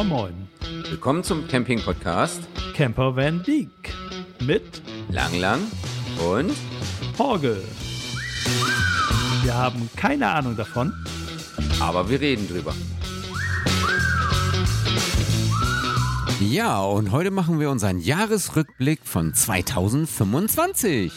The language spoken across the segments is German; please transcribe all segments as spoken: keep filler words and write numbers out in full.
Moin Moin. Willkommen zum Camping-Podcast Camper Van Dijk mit Lang Lang und Horge. Wir haben keine Ahnung davon, aber wir reden drüber. Ja, und heute machen wir unseren Jahresrückblick von zweitausendfünfundzwanzig.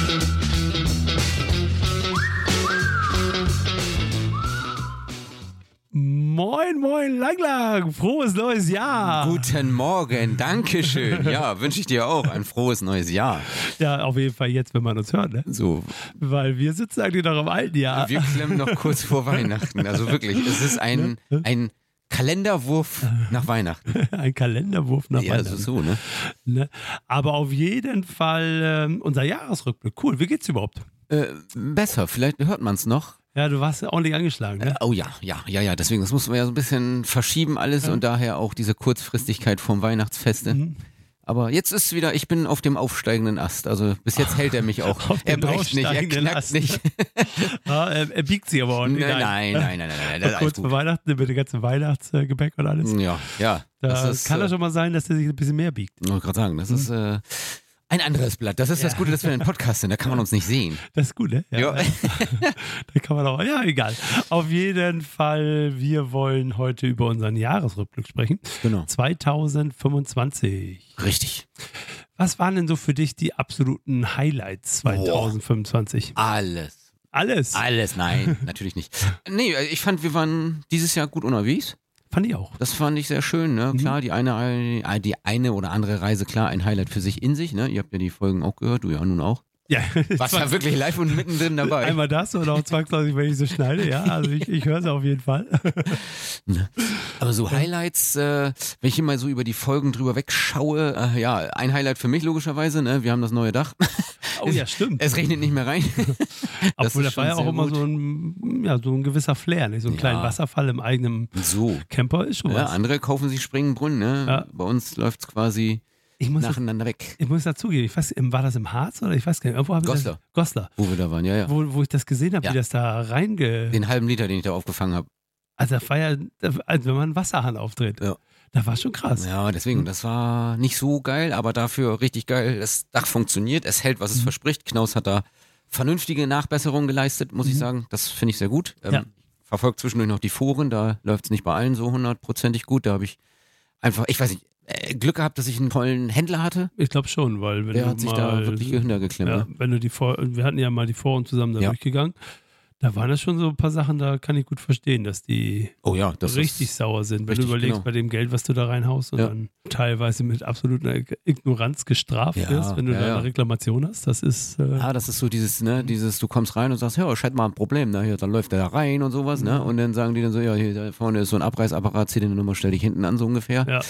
Moin Moin Lang Lang, frohes neues Jahr. Guten Morgen, Dankeschön. Ja, wünsche ich dir auch ein frohes neues Jahr. Ja, auf jeden Fall jetzt, wenn man uns hört, ne? So. Weil wir sitzen eigentlich noch im alten Jahr. Wir klemmen noch kurz vor Weihnachten. Also wirklich, es ist ein, ein Kalenderwurf nach Weihnachten. Ein Kalenderwurf nach ja, Weihnachten. Ja, so, ne? ne? Aber auf jeden Fall ähm, unser Jahresrückblick. Cool, wie geht's überhaupt? Äh, besser, vielleicht hört man es noch. Ja, du warst ordentlich angeschlagen, ne? Äh, oh ja, ja, ja, ja. Deswegen, das mussten wir ja so ein bisschen verschieben alles ja. Und daher auch diese Kurzfristigkeit vom Weihnachtsfeste. Mhm. Aber jetzt ist wieder, ich bin auf dem aufsteigenden Ast. Also bis jetzt hält er mich auch. Auf er bricht nicht, er knackt Ast. nicht. ja, er, er biegt sie aber ordentlich. Nein, nein, nein, nein, nein. nein, nein kurz vor Weihnachten mit dem ganzen Weihnachtsgebäck und alles. Ja, ja. Da das ist, kann es schon mal sein, dass er sich ein bisschen mehr biegt. Ich wollte gerade sagen, das mhm. ist äh, ein anderes Blatt. Das ist ja. das Gute, dass wir einen Podcast sind. Da kann man uns nicht sehen. Das ist gut, ne? Ja. ja. Da kann man auch, ja, egal. Auf jeden Fall, wir wollen heute über unseren Jahresrückblick sprechen. Genau. zweitausendfünfundzwanzig. Richtig. Was waren denn so für dich die absoluten Highlights zweitausendfünfundzwanzig? Oh, alles. Alles? Alles, nein, natürlich nicht. Nee, ich fand, wir waren dieses Jahr gut unterwegs. Fand ich auch. Das fand ich sehr schön, ne? Mhm. Klar, die eine, die eine oder andere Reise, klar, ein Highlight für sich in sich, ne? Ihr habt ja die Folgen auch gehört, du ja nun auch. Ja. Warst ja wirklich live und mittendrin dabei. Einmal das und auch zwangsläufig, wenn ich so schneide, ja, also ich, ich höre es auf jeden Fall. Aber so Highlights, äh, wenn ich immer so über die Folgen drüber wegschaue, äh, ja, ein Highlight für mich logischerweise, ne? Wir haben das neue Dach. Oh ja, stimmt. Es regnet nicht mehr rein. Obwohl, das war ja auch immer gut. so ein, ja, so ein gewisser Flair, nicht? So einen ja. kleinen Wasserfall im eigenen so. Camper ist schon ja, was. Andere kaufen sich Springbrunnen, ne? Ja. Bei uns läuft es quasi ich muss nacheinander das, weg. Ich muss dazugeben, ich weiß, war das im Harz oder ich weiß gar nicht, irgendwo habe ich Goslar. Das, Goslar. Wo wir da waren, ja, ja. Wo, wo ich das gesehen habe, ja. wie das da reinge... Den halben Liter, den ich da aufgefangen habe. Also das war ja, also wenn man einen Wasserhahn aufdreht. Ja. Das war schon krass. Ja, deswegen, das war nicht so geil, aber dafür richtig geil. Das Dach funktioniert, es hält, was es mhm. verspricht. Knaus hat da vernünftige Nachbesserungen geleistet, muss mhm. ich sagen. Das finde ich sehr gut. Ähm, ja. Ich verfolge zwischendurch noch die Foren, da läuft es nicht bei allen so hundertprozentig gut. Da habe ich einfach, ich weiß nicht, Glück gehabt, dass ich einen tollen Händler hatte. Ich glaube schon, weil wenn Der du hat sich mal, da wirklich hintergeklemmt. Ja, wenn du die Vor- wir hatten ja mal die Foren zusammen da ja. durchgegangen. Da waren das schon so ein paar Sachen, da kann ich gut verstehen, dass die oh ja, das richtig sauer sind. Wenn richtig, du überlegst, genau. bei dem Geld, was du da reinhaust und ja. dann teilweise mit absoluter Ignoranz gestraft ja, wirst, wenn du ja, da eine ja. Reklamation hast, das ist... Äh ah, das ist so dieses, ne, dieses, du kommst rein und sagst, ja, ich hätte mal ein Problem, ne, hier, dann läuft der da rein und sowas, ne, und dann sagen die dann so, ja, hier da vorne ist so ein Abreißapparat, zieh den Nummer, stell dich hinten an, so ungefähr. Ja.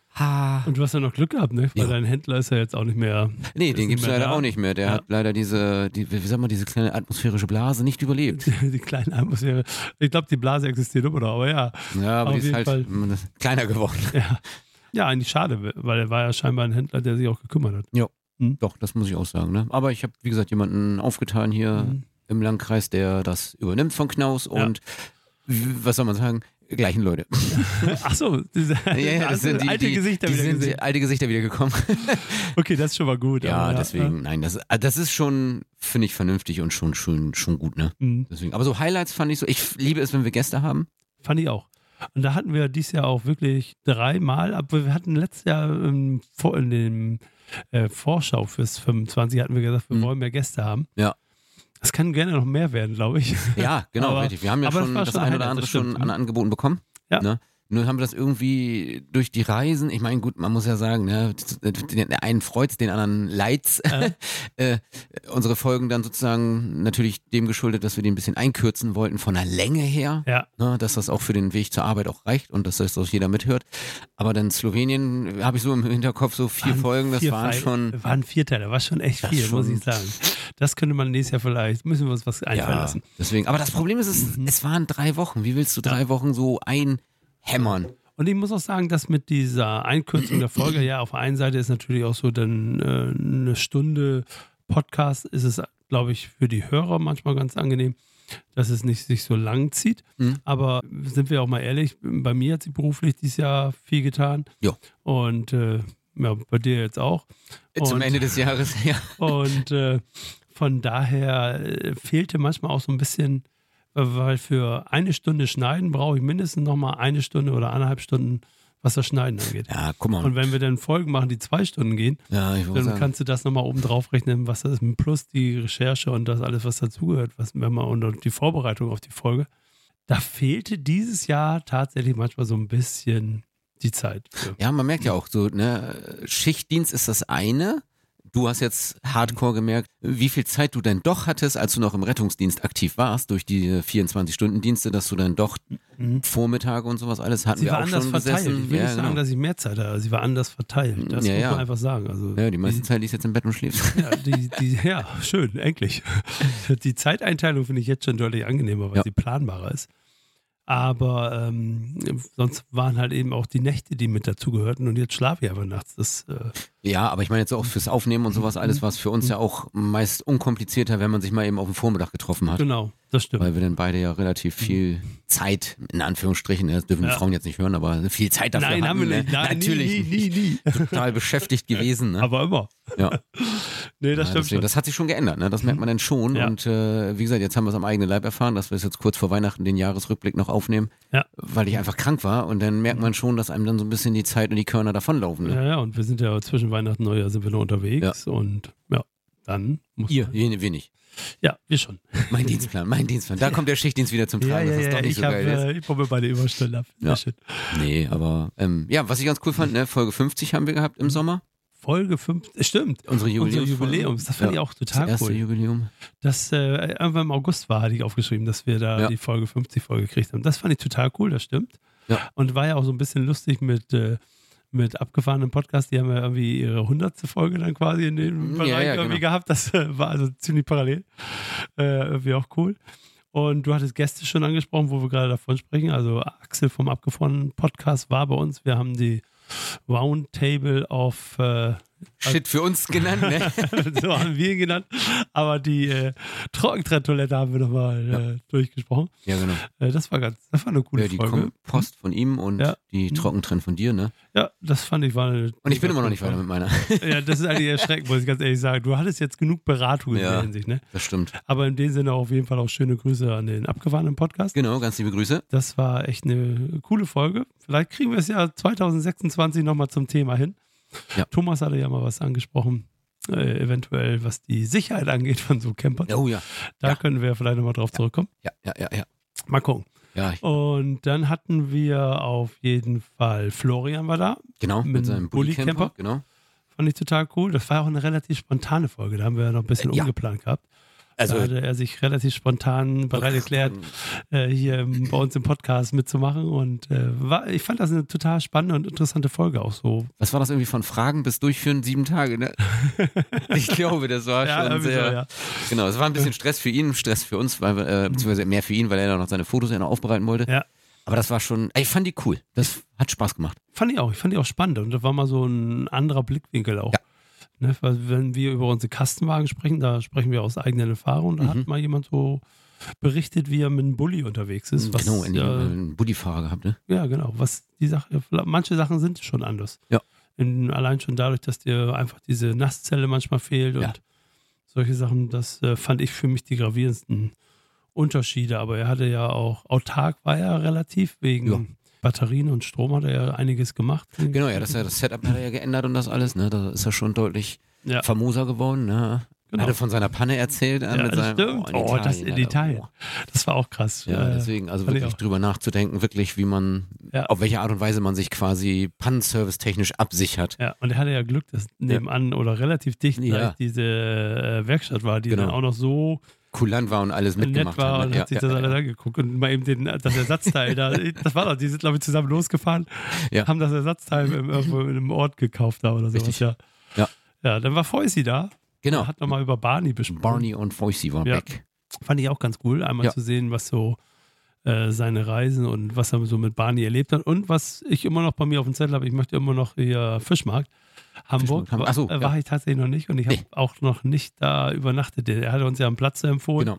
Ha. Und du hast ja noch Glück gehabt, ne? Weil ja. dein Händler ist ja jetzt auch nicht mehr. Nee, den gibt es leider da. auch nicht mehr. Der ja. hat leider diese, die, wie sagt man, diese kleine atmosphärische Blase nicht überlebt. Die, die kleine Atmosphäre. Ich glaube, die Blase existiert immer noch, aber ja. Ja, aber die ist halt Fall. kleiner geworden. Ja. ja, eigentlich schade, weil er war ja scheinbar ein Händler, der sich auch gekümmert hat. Ja, hm? Doch, das muss ich auch sagen. Ne? Aber ich habe, wie gesagt, jemanden aufgetan hier mhm. im Landkreis, der das übernimmt von Knaus und ja. was soll man sagen? Gleichen Leute. Ach so, diese, ja, ja, das sind die, alte die, Gesichter die wieder sind gesehen. alte Gesichter wieder gekommen. Okay, das ist schon mal gut. Ja, aber, deswegen, ja. nein, das, das ist schon, finde ich, vernünftig und schon, schon, schon gut, ne? Mhm. Deswegen. Aber so Highlights fand ich so, ich liebe es, wenn wir Gäste haben. Fand ich auch. Und da hatten wir dieses Jahr auch wirklich dreimal, aber wir hatten letztes Jahr in, in dem äh, Vorschau fürs fünfundzwanzig hatten wir gesagt, wir mhm. wollen mehr Gäste haben. Ja. Das kann gerne noch mehr werden, glaube ich. Ja, genau, aber, richtig. Wir haben ja schon das, das eine oder andere schon an Angeboten bekommen. Ja. Ne? Nur haben wir das irgendwie durch die Reisen, ich meine, gut, man muss ja sagen, ne, den einen freut's, den anderen leidt's. Äh. äh, unsere Folgen dann sozusagen natürlich dem geschuldet, dass wir die ein bisschen einkürzen wollten von der Länge her, ja. ne, dass das auch für den Weg zur Arbeit auch reicht und dass das auch jeder mithört. Aber dann Slowenien, habe ich so im Hinterkopf so vier waren Folgen, das vier waren Fe- schon... Waren vier Teile, war schon echt viel, schon, muss ich sagen. Das könnte man nächstes Jahr vielleicht, müssen wir uns was einfallen ja, lassen. Deswegen, aber das Problem ist, es, mhm. es waren drei Wochen. Wie willst du drei ja. Wochen so einhämmern? Und ich muss auch sagen, dass mit dieser Einkürzung der Folge, ja, auf der einen Seite ist natürlich auch so dann äh, eine Stunde Podcast, ist es, glaube ich, für die Hörer manchmal ganz angenehm. dass es nicht sich so lang zieht. Mhm. Aber sind wir auch mal ehrlich, bei mir hat sich beruflich dieses Jahr viel getan. Jo. Und äh, ja, bei dir jetzt auch. Zum und, Ende des Jahres, ja. Und äh, von daher äh, fehlte manchmal auch so ein bisschen, weil für eine Stunde Schneiden brauche ich mindestens nochmal eine Stunde oder eineinhalb Stunden, was das Schneiden angeht. Ja, guck mal. Und wenn wir dann Folgen machen, die zwei Stunden gehen, ja, ich dann sagen. kannst du das nochmal oben drauf rechnen, was das ist, plus die Recherche und das alles, was dazugehört, was, wenn man und die Vorbereitung auf die Folge. Da fehlte dieses Jahr tatsächlich manchmal so ein bisschen die Zeit. Für. Ja, man merkt ja auch so, ne, Schichtdienst ist das eine. Du hast jetzt hardcore gemerkt, wie viel Zeit du denn doch hattest, als du noch im Rettungsdienst aktiv warst, durch die vierundzwanzig-Stunden-Dienste, dass du dann doch mhm. Vormittage und sowas alles hatten Sie wir war auch anders schon verteilt. besessen. Ich will ja, nicht sagen, genau. dass ich mehr Zeit hatte, sie war anders verteilt. Das ja, muss ja. man einfach sagen. Also ja, die meiste die, Zeit liegst jetzt im Bett und schläfst. Ja, die, die, ja, schön, endlich. Die Zeiteinteilung finde ich jetzt schon deutlich angenehmer, weil ja. sie planbarer ist. Aber ähm, sonst waren halt eben auch die Nächte, die mit dazugehörten und jetzt schlafe ich aber nachts. Das, äh ja, aber ich meine jetzt auch fürs Aufnehmen und sowas alles, was für uns ja auch meist unkomplizierter, wenn man sich mal eben auf dem Vormittag getroffen hat. Genau, das stimmt. Weil wir dann beide ja relativ viel Zeit, in Anführungsstrichen, das dürfen die ja. Frauen jetzt nicht hören, aber viel Zeit dafür Nein, hatten. haben wir nicht. Ne? Nein, Natürlich nie, nie, nie, nie. total beschäftigt gewesen. Ne? Aber immer. Ja. Nee, das ja, stimmt deswegen, schon. das hat sich schon geändert, ne? Das merkt man dann schon. Ja. Und äh, wie gesagt, jetzt haben wir es am eigenen Leib erfahren, dass wir es jetzt kurz vor Weihnachten den Jahresrückblick noch aufnehmen, ja. weil ich einfach krank war. Und dann merkt man schon, dass einem dann so ein bisschen die Zeit und die Körner davonlaufen. Ne? Ja, ja, und wir sind ja zwischen Weihnachten und Neujahr sind wir noch unterwegs Ja. und ja, dann muss Ihr, man- wir, wir nicht. Ja, wir schon. Mein Dienstplan, mein Dienstplan. Da kommt der Schichtdienst wieder zum Tragen, ja, dass ja, das ja, doch nicht ich so hab, geil ist. äh, ich baue mir meine Überstunden ab. Sehr Ja. schön. Nee, aber ähm, ja, was ich ganz cool fand, ne, Folge fünfzig haben wir gehabt im Sommer. Folge fünf, stimmt. Unsere Unser Jubiläumsfolge. Jubiläums, das fand Ja, ich auch total Das erste cool. Jubiläum. Das äh, irgendwann im August war, hatte ich aufgeschrieben, dass wir da Ja. die Folge fünfzig Folge gekriegt haben. Das fand ich total cool, das stimmt. Ja. Und war ja auch so ein bisschen lustig mit, äh, mit abgefahrenen Podcasts. Die haben ja irgendwie ihre hundertste Folge dann quasi in dem Ja, Bereich ja, irgendwie genau. gehabt. Das äh, war also ziemlich parallel. Äh, irgendwie auch cool. Und du hattest Gäste schon angesprochen, wo wir gerade davon sprechen. Also Axel vom abgefahrenen Podcast war bei uns. Wir haben die Roundtable of äh, Shit für uns genannt, ne? so haben wir ihn genannt. Aber die äh, Trockentrenntoilette haben wir nochmal Ja. äh, durchgesprochen. Ja, genau. Äh, das war ganz, das war eine coole Ja, die Folge. Kompost von ihm und Ja. die Trockentrenn von dir, ne? Ja, das fand ich war eine. Und ich bin immer noch nicht weiter mit meiner. Ja, das ist eigentlich erschreckend, muss ich ganz ehrlich sagen. Du hattest jetzt genug Beratung in Ja. der Hinsicht, ne? Das stimmt. Aber in dem Sinne auf jeden Fall auch schöne Grüße an den abgefahrenen Podcast. Genau, ganz liebe Grüße. Das war echt eine coole Folge. Vielleicht kriegen wir es ja zwanzig sechsundzwanzig nochmal zum Thema hin. Ja. Thomas hatte ja mal was angesprochen, äh, eventuell was die Sicherheit angeht von so Campern. Oh ja. Da Ja. können wir vielleicht nochmal drauf zurückkommen. Ja, ja, ja, ja. Mal gucken. Ja, ich, Und dann hatten wir auf jeden Fall Florian war da. genau, mit, mit seinem Bulli Bulli-Camper. Camper. Genau. Fand ich total cool. Das war auch eine relativ spontane Folge. Da haben wir ja noch ein bisschen Äh, ja. umgeplant gehabt. Also, Da hatte er sich relativ spontan bereit erklärt, äh, hier im- bei uns im Podcast mitzumachen. Und äh, war, ich fand das eine total spannende und interessante Folge auch so. was war das irgendwie von Fragen bis Durchführen? Sieben Tage, ne? Ich glaube, das war Ja, schon irgendwie sehr. so, ja. Genau, es war ein bisschen Stress für ihn, Stress für uns, weil wir, äh, beziehungsweise mehr für ihn, weil er da noch seine Fotos ja noch aufbereiten wollte. Ja. Aber das war schon, ey, ich fand die cool. Das hat Spaß gemacht. Fand ich auch. Ich fand die auch spannend. Und das war mal so ein anderer Blickwinkel auch. Ja. Ne, weil wenn wir über unsere Kastenwagen sprechen, da sprechen wir aus eigenen Erfahrungen. Da Mhm. hat mal jemand so berichtet, wie er mit einem Bulli unterwegs ist. Was, genau, in äh, einen Buddy-Fahrer gehabt, ne? Ja, genau. Was die Sache, manche Sachen sind schon anders. Ja. In, allein schon dadurch, dass dir einfach diese Nasszelle manchmal fehlt und Ja. solche Sachen, das äh, fand ich für mich die gravierendsten Unterschiede. Aber er hatte ja auch, autark war er relativ, wegen Ja. Batterien und Strom hat er ja einiges gemacht. Genau, ja, das, das Setup hat er ja geändert und das alles, ne? Da ist er schon deutlich Ja. famoser geworden, ne? Genau. Hat er von seiner Panne erzählt. äh, Ja, mit das seinem, stimmt. in Oh, das in Alter. Italien. Oh. Das war auch krass. Ja, Äh, deswegen, also fand ich wirklich auch. drüber nachzudenken, wirklich, wie man, Ja. auf welche Art und Weise man sich quasi Pannenservice-technisch absichert. Ja, und er hatte ja Glück, dass nebenan oder relativ dicht Ja. gleich diese äh, Werkstatt war, die Genau. dann auch noch so Kulant war und alles nett mitgemacht war hat. und ne? hat sich ja, das ja, alles ja. angeguckt und mal eben den, das Ersatzteil da, das war doch, die sind glaube ich zusammen losgefahren, Ja. haben das Ersatzteil im, irgendwo in einem Ort gekauft da oder sowas. Richtig. Ja. Ja. Ja, dann war Feusi da, Genau. hat nochmal über Barney besprochen. Barney und Foisey waren Ja. weg. Fand ich auch ganz cool, einmal Ja. zu sehen, was so äh, seine Reisen und was er so mit Barney erlebt hat und was ich immer noch bei mir auf dem Zettel habe, ich möchte immer noch hier Fischmarkt. Hamburg Fischmarkt, Ach so, war, äh, ja. war ich tatsächlich noch nicht und ich habe Nee. auch noch nicht da übernachtet. Er hatte uns ja einen Platz empfohlen, Genau. Hm.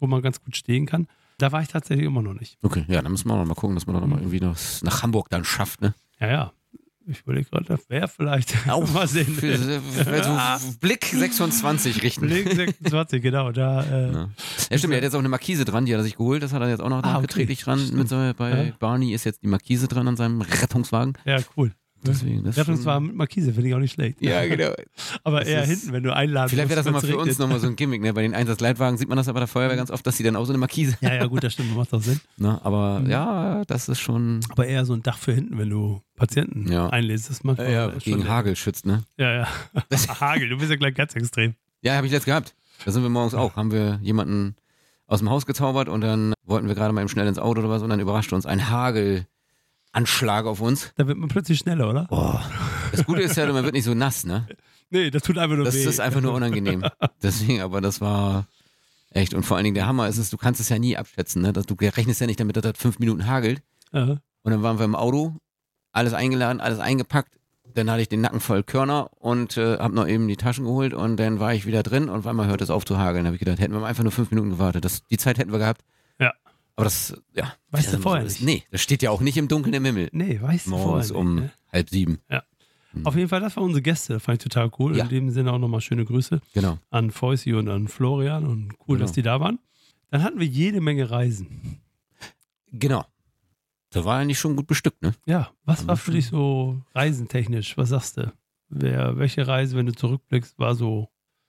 wo man ganz gut stehen kann. Da war ich tatsächlich immer noch nicht. Okay, ja, dann müssen wir auch noch mal gucken, dass man doch noch mal irgendwie noch nach Hamburg dann schafft, ne? Ja, ja. Ich überlege gerade, das wäre vielleicht. Auch mal sehen. Für, für so Blick sechsundzwanzig richten. Blick sechsundzwanzig, genau. Da, äh, ja. ja, stimmt, er hat jetzt auch eine Markise dran, die hat er sich geholt, das hat er jetzt auch noch ah, nachträglich okay. dran. Mit so, bei ja. Barney ist jetzt die Markise dran an seinem Rettungswagen. Ja, cool. Deswegen, das Rettungswagen mit Markise finde ich auch nicht schlecht. Ja, genau. Aber das eher ist, hinten, wenn du einladen Vielleicht wäre das nochmal für regnet. uns nochmal so ein Gimmick, ne? Bei den Einsatzleitwagen sieht man das aber bei der Feuerwehr ganz oft, dass sie dann auch so eine Markise. Ja, ja, gut, das stimmt, das macht auch Sinn. Na, aber Mhm. ja, das ist schon. Aber eher so ein Dach für hinten, wenn du Patienten Ja. einlädst. Das manchmal Ja, schon gegen Hagel schützt, ne? Ja, ja. Hagel, du bist ja gleich ganz extrem. Ja, habe ich letzt gehabt. Da sind wir morgens auch. Haben wir jemanden aus dem Haus gezaubert und dann wollten wir gerade mal eben schnell ins Auto oder was und dann überraschte uns ein Hagelanschlag auf uns. Da wird man plötzlich schneller, oder? Boah. Das Gute ist ja, man wird nicht so nass, ne? Nee, das tut einfach nur Das weh. ist einfach nur unangenehm. Deswegen, aber das war echt. Und vor allen Dingen der Hammer ist es, du kannst es ja nie abschätzen, ne? Du rechnest ja nicht damit, dass das fünf Minuten hagelt. Aha. Und dann waren wir im Auto, alles eingeladen, alles eingepackt. Dann hatte ich den Nacken voll Körner und äh, hab noch eben die Taschen geholt und dann war ich wieder drin und auf einmal hörte es auf zu hageln. Da habe ich gedacht, hätten wir mal einfach nur fünf Minuten gewartet. Das, die Zeit hätten wir gehabt. Ja. Aber das, ja. Weißt du das vorher ist, nicht. Nee, das steht ja auch nicht im Dunkeln im Himmel. Nee, weißt du Morgens vorher um nicht, ne? halb sieben. Ja. Auf jeden Fall, das waren unsere Gäste. Das fand ich total cool. Ja. In dem Sinne auch nochmal schöne Grüße Genau. an Fäusi und an Florian und cool, Genau. dass die da waren. Dann hatten wir jede Menge Reisen. Genau. Da war eigentlich schon gut bestückt, ne? Ja, was Aber war für schon- dich so reisentechnisch? Was sagst du? Wer, welche Reise, wenn du zurückblickst, war so?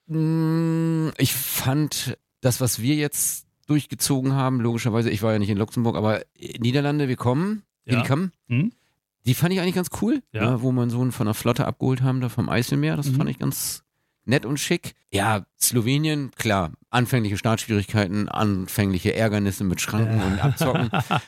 Mm, Ich fand das, was wir jetzt durchgezogen haben, logischerweise, ich war ja nicht in Luxemburg, aber Niederlande, wir kommen, Ja. die kommen. Hm? Die fand ich eigentlich ganz cool, Ja. ne, wo wir einen Sohn von der Flotte abgeholt haben, da vom Eiselmeer. Das Mhm. fand ich ganz nett und schick. Ja, Slowenien, klar, anfängliche Startschwierigkeiten, anfängliche Ärgernisse mit Schranken Ja. und Abzocken.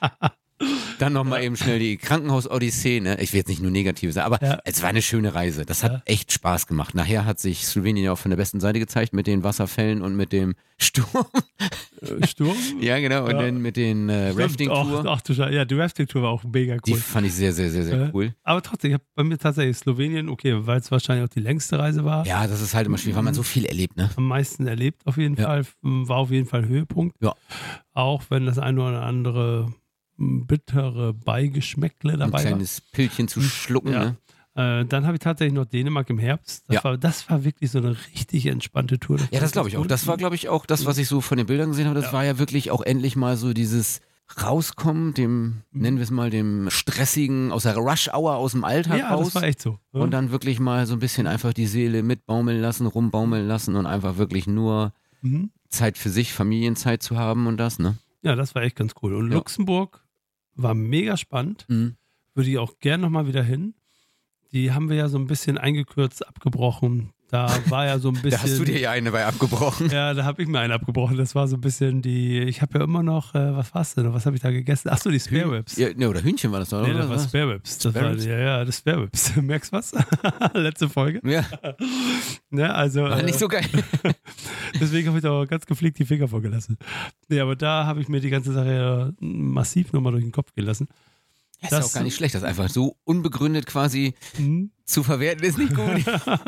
Dann nochmal eben schnell die Krankenhaus-Odyssee, ne? Ich will jetzt nicht nur Negatives sagen, aber Ja. es war eine schöne Reise. Das hat Ja. echt Spaß gemacht. Nachher hat sich Slowenien ja auch von der besten Seite gezeigt mit den Wasserfällen und mit dem Sturm. Äh, Sturm? Ja, genau. Und Ja. dann mit den äh, Stimmt. Rafting-Tour. Ach, ach du Scheiße. Ja, die Rafting-Tour war auch mega Die cool. fand ich sehr, sehr, sehr, sehr Ja. cool. Aber trotzdem, ich habe bei mir tatsächlich Slowenien, okay, weil es wahrscheinlich auch die längste Reise war, Ja, das ist halt immer schwierig, weil man so viel erlebt, ne? am meisten erlebt auf jeden Ja. Fall, war auf jeden Fall Höhepunkt. Ja. Auch wenn das eine oder andere m, bittere Beigeschmäckle Ein dabei war. kleines Pillchen zu schlucken, Ja. ne? Äh, dann habe ich tatsächlich noch Dänemark im Herbst. Das, Ja. war, das war wirklich so eine richtig entspannte Tour. Ja, das glaube ich auch. Das war, glaube ich, auch das, was ich so von den Bildern gesehen habe. Das Ja. war ja wirklich auch endlich mal so dieses Rauskommen, dem, nennen wir es mal, dem stressigen, aus der Rush-Hour, aus dem Alltag Ja, raus. das war echt so. Ja. Und dann wirklich mal so ein bisschen einfach die Seele mitbaumeln lassen, rumbaumeln lassen und einfach wirklich nur Mhm. Zeit für sich, Familienzeit zu haben und das, ne? Ja, das war echt ganz cool. Und Ja. Luxemburg war mega spannend. Mhm. Würde ich auch gern nochmal wieder hin. Die haben wir ja so ein bisschen eingekürzt, abgebrochen. Da war ja so ein bisschen. Da hast du dir ja eine bei abgebrochen. Ja, da habe ich mir einen abgebrochen. Das war so ein bisschen die. Ich habe ja immer noch. Äh, was war's denn? Was habe ich da gegessen? Achso, die Spare Ribs. Ja, ne, oder Hühnchen war das doch, Nee, oder? das war was? Spare Ribs. Das Spare war, Ribs? ja, ja, das Spare Ribs. Merkst was? Letzte Folge. Ja, Ne, also, war äh, nicht so geil. deswegen habe ich da auch ganz gepflegt die Finger vorgelassen. Nee, aber da habe ich mir die ganze Sache äh, massiv nochmal durch den Kopf gelassen. Das ist Das- auch gar nicht schlecht, das einfach so unbegründet quasi Mhm. zu verwerten, ist nicht gut.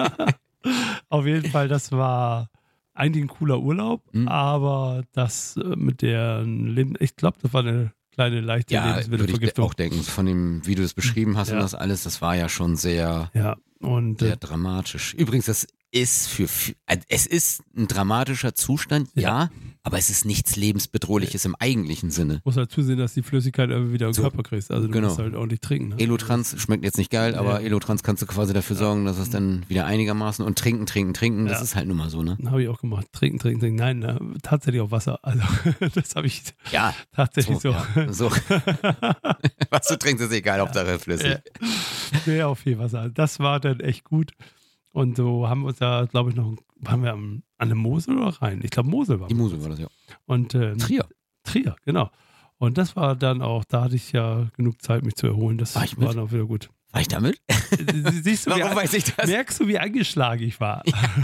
Auf jeden Fall, das war eigentlich ein cooler Urlaub, Mhm. aber das äh, mit der Leben, ich glaube, das war eine kleine leichte Ja, würde ich Lebensmittelvergiftung. auch denken, von dem, wie du es beschrieben hast Ja. und das alles, das war ja schon sehr, Ja, und sehr äh, dramatisch. Übrigens, das ist für, für äh, es ist ein dramatischer Zustand, ja, Ja. aber es ist nichts lebensbedrohliches im eigentlichen Sinne. muss halt zusehen, dass die Flüssigkeit irgendwie wieder im So, Körper kriegst. Also du genau. musst halt ordentlich trinken. Ne? Elotrans schmeckt jetzt nicht geil, aber Ja. Elotrans kannst du quasi dafür sorgen, dass es dann wieder einigermaßen und trinken, trinken, trinken, das Ja. ist halt nun mal so, ne? Habe ich auch gemacht. Trinken, trinken, trinken. Nein, äh, tatsächlich auch Wasser. Also das habe ich Ja, tatsächlich so. Ja, so. Was du trinkst, ist egal, Hauptsache flüssig. Ja. Nee, auch viel Wasser. Das war dann echt gut. Und so haben wir uns da, glaube ich, noch, waren wir am, an der Mosel oder Rhein? Ich glaube, Mosel war Die Mosel war das, ja. Und ähm, Trier. Trier, genau. Und das war dann auch, da hatte ich ja genug Zeit, mich zu erholen. Das War ich war mit? dann auch wieder gut. War ich damit? Siehst du, wie, Warum weiß ich das? merkst du, wie angeschlagen ich war?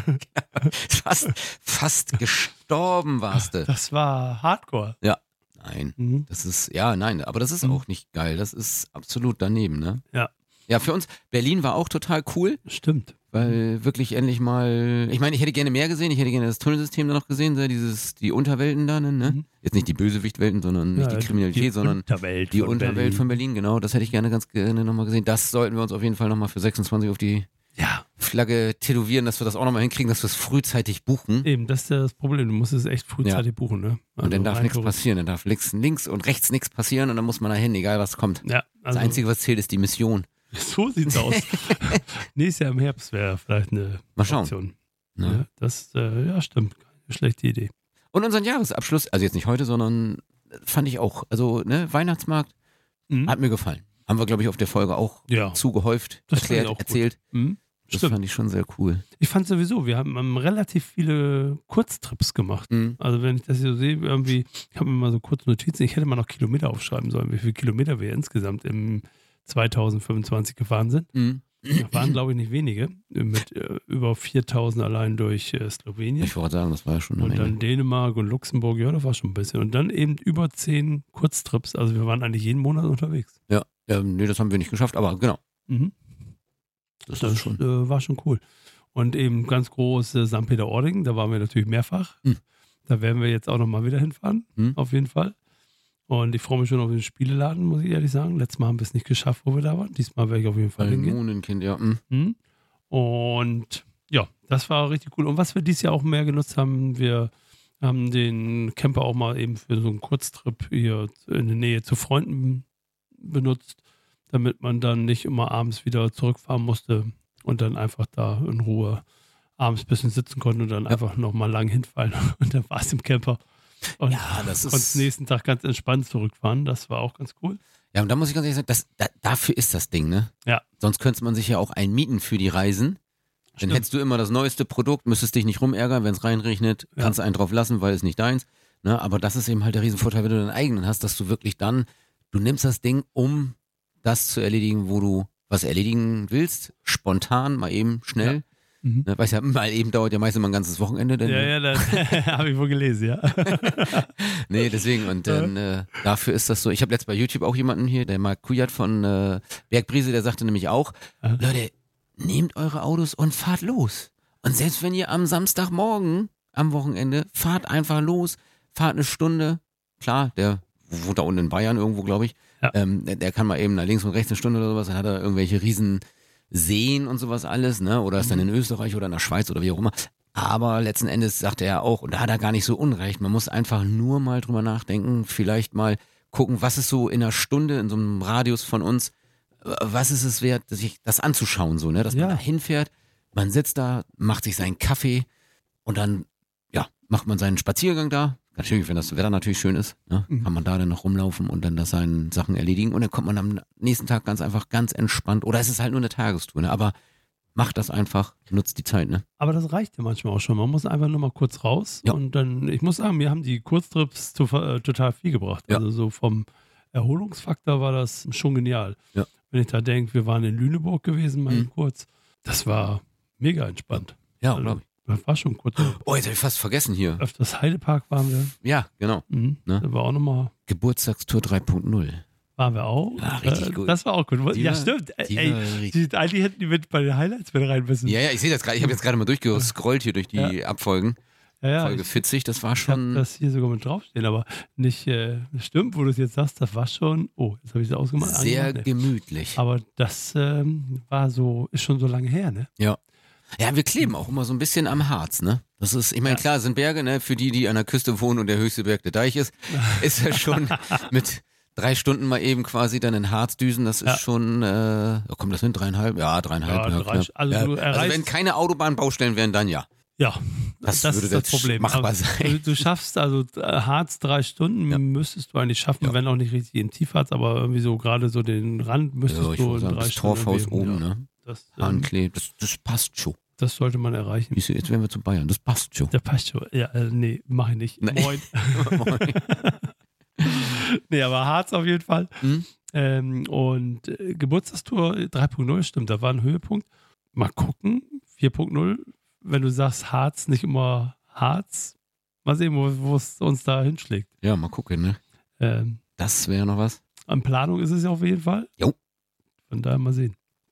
Fast, fast gestorben warst du. Das war Hardcore. Nein, Mhm. das ist, ja, nein, aber das ist Mhm. auch nicht geil. Das ist absolut daneben, ne? Ja. Ja, für uns, Berlin war auch total cool, Stimmt. weil wirklich endlich mal, ich meine, ich hätte gerne mehr gesehen, ich hätte gerne das Tunnelsystem da noch gesehen, so dieses, die Unterwelten da, ne? Mhm. Jetzt nicht die Bösewichtwelten, sondern Ja, nicht die Kriminalität, die sondern Unterwelt die von Unterwelt Berlin. von Berlin, genau, das hätte ich gerne ganz gerne nochmal gesehen. Das sollten wir uns auf jeden Fall nochmal für sechsundzwanzig auf die Ja, Flagge tätowieren, dass wir das auch nochmal hinkriegen, dass wir es frühzeitig buchen. eben, das ist ja das Problem. Du musst es echt frühzeitig buchen, ne? Also Und dann darf rein nichts theoretisch. passieren, dann darf links, links und rechts nichts passieren und dann muss man da hin, egal was kommt. Ja, also Das Einzige, was zählt, ist die Mission. so sieht's aus. Nächstes Jahr im Herbst wäre vielleicht eine Mal schauen. Option. Ja. Ja, das, äh, ja, stimmt. Keine schlechte Idee. Und unseren Jahresabschluss, also jetzt nicht heute, sondern fand ich auch, also ne, Weihnachtsmarkt Mhm. hat mir gefallen. Haben wir, glaube ich, auf der Folge auch Ja. zugehäuft, Das fand erklärt, ich auch gut. erzählt. Mhm. Das Stimmt. fand ich schon sehr cool. Ich fand sowieso, wir haben ähm, relativ viele Kurztrips gemacht. Mhm. Also wenn ich das hier so sehe, irgendwie, ich habe mir mal so kurz Notizen, ich hätte mal noch Kilometer aufschreiben sollen, wie viele Kilometer wir insgesamt im zweitausendfünfundzwanzig gefahren sind. Mhm. Das waren, glaube ich, nicht wenige, mit äh, über viertausend allein durch äh, Slowenien. Ich wollte sagen, das war ja schon eine Und Menge. dann Dänemark und Luxemburg, ja, das war schon ein bisschen. Und dann eben über zehn Kurztrips, also wir waren eigentlich jeden Monat unterwegs. Ja, ähm, nee, das haben wir nicht geschafft, aber genau. Mhm. Das, Das ist schon. äh, war schon cool. Und eben ganz groß äh, Sankt Peter-Ording, da waren wir natürlich mehrfach. Hm. Da werden wir jetzt auch nochmal wieder hinfahren, Hm. auf jeden Fall. Und ich freue mich schon auf den Spieleladen, muss ich ehrlich sagen. Letztes Mal haben wir es nicht geschafft, wo wir da waren. Diesmal werde ich auf jeden Fall hingehen. Monenkind, ja. Mhm. Mhm. Und ja, das war richtig cool. Und was wir dieses Jahr auch mehr genutzt haben, wir haben den Camper auch mal eben für so einen Kurztrip hier in der Nähe zu Freunden benutzt, damit man dann nicht immer abends wieder zurückfahren musste und dann einfach da in Ruhe abends ein bisschen sitzen konnte und dann einfach nochmal lang hinfallen und dann war es im Camper. Und Ja, das konnte ist. nächsten Tag ganz entspannt zurückfahren. Das war auch ganz cool. Ja, und da muss ich ganz ehrlich sagen, das, da, dafür ist das Ding, ne? Ja. Sonst könnte man sich ja auch einmieten für die Reisen. Dann Stimmt. hättest du immer das neueste Produkt, müsstest dich nicht rumärgern, wenn es reinregnet, Ja. kannst du einen drauf lassen, weil es nicht deins. Ne? Aber das ist eben halt der Riesenvorteil, wenn du deinen eigenen hast, dass du wirklich dann, du nimmst das Ding, um das zu erledigen, wo du was erledigen willst, spontan, mal eben, schnell. Mhm. Ne? Weiß ja, mal eben dauert ja meistens mal ein ganzes Wochenende. Denn, Ja, ja, das habe ich wohl gelesen, ja. Nee, deswegen, und dann äh, dafür ist das so. Ich habe letzt bei YouTube auch jemanden hier, der Marc Kujat von äh, Bergbrise, der sagte nämlich auch, Aha. Leute, nehmt eure Autos und fahrt los. Und selbst wenn ihr am Samstagmorgen, am Wochenende, fahrt einfach los, fahrt eine Stunde. Klar, der wohnt da unten in Bayern irgendwo, glaube ich. Ja. Ähm, der, der kann mal eben nach links und rechts eine Stunde oder sowas, dann hat er irgendwelche riesen Seen und sowas alles, ne? Oder ist dann in Österreich oder in der Schweiz oder wie auch immer. Aber letzten Endes sagte er auch, und da hat er gar nicht so unrecht, man muss einfach nur mal drüber nachdenken, vielleicht mal gucken, was ist so in einer Stunde, in so einem Radius von uns, äh, was ist es wert, sich das anzuschauen, so, ne? Dass Ja. man da hinfährt, man sitzt da, macht sich seinen Kaffee und dann, ja, macht man seinen Spaziergang da. Natürlich, wenn das Wetter natürlich schön ist, ne, Mhm. kann man da dann noch rumlaufen und dann das seine Sachen erledigen und dann kommt man am nächsten Tag ganz einfach ganz entspannt, oder es ist halt nur eine Tagestour, ne? Aber macht das einfach, nutzt die Zeit, ne? Aber das reicht ja manchmal auch schon. Man muss einfach nur mal kurz raus. Ja. Und dann, ich muss sagen, mir haben die Kurztrips zu, äh, total viel gebracht. Ja. Also so vom Erholungsfaktor war das schon genial. Ja. Wenn ich da denke, wir waren in Lüneburg gewesen, mal Mhm. kurz. Das war mega entspannt. Ja, Also, glaube ich. das war schon kurz. Oh, jetzt habe ich fast vergessen hier. Öfters Heidepark waren wir. Ja, genau. Mhm. Ne? Da war auch nochmal. Geburtstagstour drei Punkt null. Waren wir auch. Ja, richtig äh, gut. Das war auch gut. Die ja, war- stimmt. die Ey, war richtig- die, eigentlich hätten die mit bei den Highlights mit rein müssen. Ja, ja, ich sehe das gerade. Ich habe jetzt gerade mal durchgescrollt hier durch die Abfolgen. ja, ja, Folge ich, vierzig, das war ich habe schon. das hier sogar mit draufstehen, aber nicht, äh, stimmt, wo du es jetzt sagst, das war schon, oh, jetzt habe ich es ausgemacht. Sehr angemacht, nee. gemütlich. Aber das ähm, war so, ist schon so lange her, ne? Ja. Ja, wir kleben auch immer so ein bisschen am Harz, ne? Das ist, ich meine, Ja. klar, sind Berge, ne? Für die, die an der Küste wohnen und der höchste Berg der Deich ist, ist ja schon mit drei Stunden mal eben quasi dann in Harz düsen, das ist Ja. schon, äh, oh, kommt das hin? Dreieinhalb? Ja, dreieinhalb. Ja, Ja, drei- knapp. also ja. du also erreichst- wenn keine Autobahnbaustellen wären, dann ja. Ja, Das das, würde ist das das Problem. machbar Aber sein. Du, du schaffst also äh, Harz drei Stunden, Ja. müsstest du eigentlich schaffen, Ja. wenn auch nicht richtig in Tiefharz, aber irgendwie so gerade so den Rand müsstest Ja, ich du würde in sagen, drei das Stunden. Torfhaus irgendwie- oben, ja, ne? das, ähm, Hahnklee, das, das passt schon. das sollte man erreichen. Siehst du, jetzt wären wir zu Bayern, das passt schon. Der passt schon. Ja, äh, nee, mach ich nicht. Nee. Moin. Nee, aber Harz auf jeden Fall. Hm? Ähm, und äh, Geburtstagstour drei Punkt null, stimmt, da war ein Höhepunkt. Mal gucken, vier Punkt null, wenn du sagst Harz, nicht immer Harz. Mal sehen, wo wo es uns da hinschlägt. Ja, mal gucken, ne? Ähm, Das wäre noch was. an Planung ist es ja auf jeden Fall. Jo. Von daher mal sehen.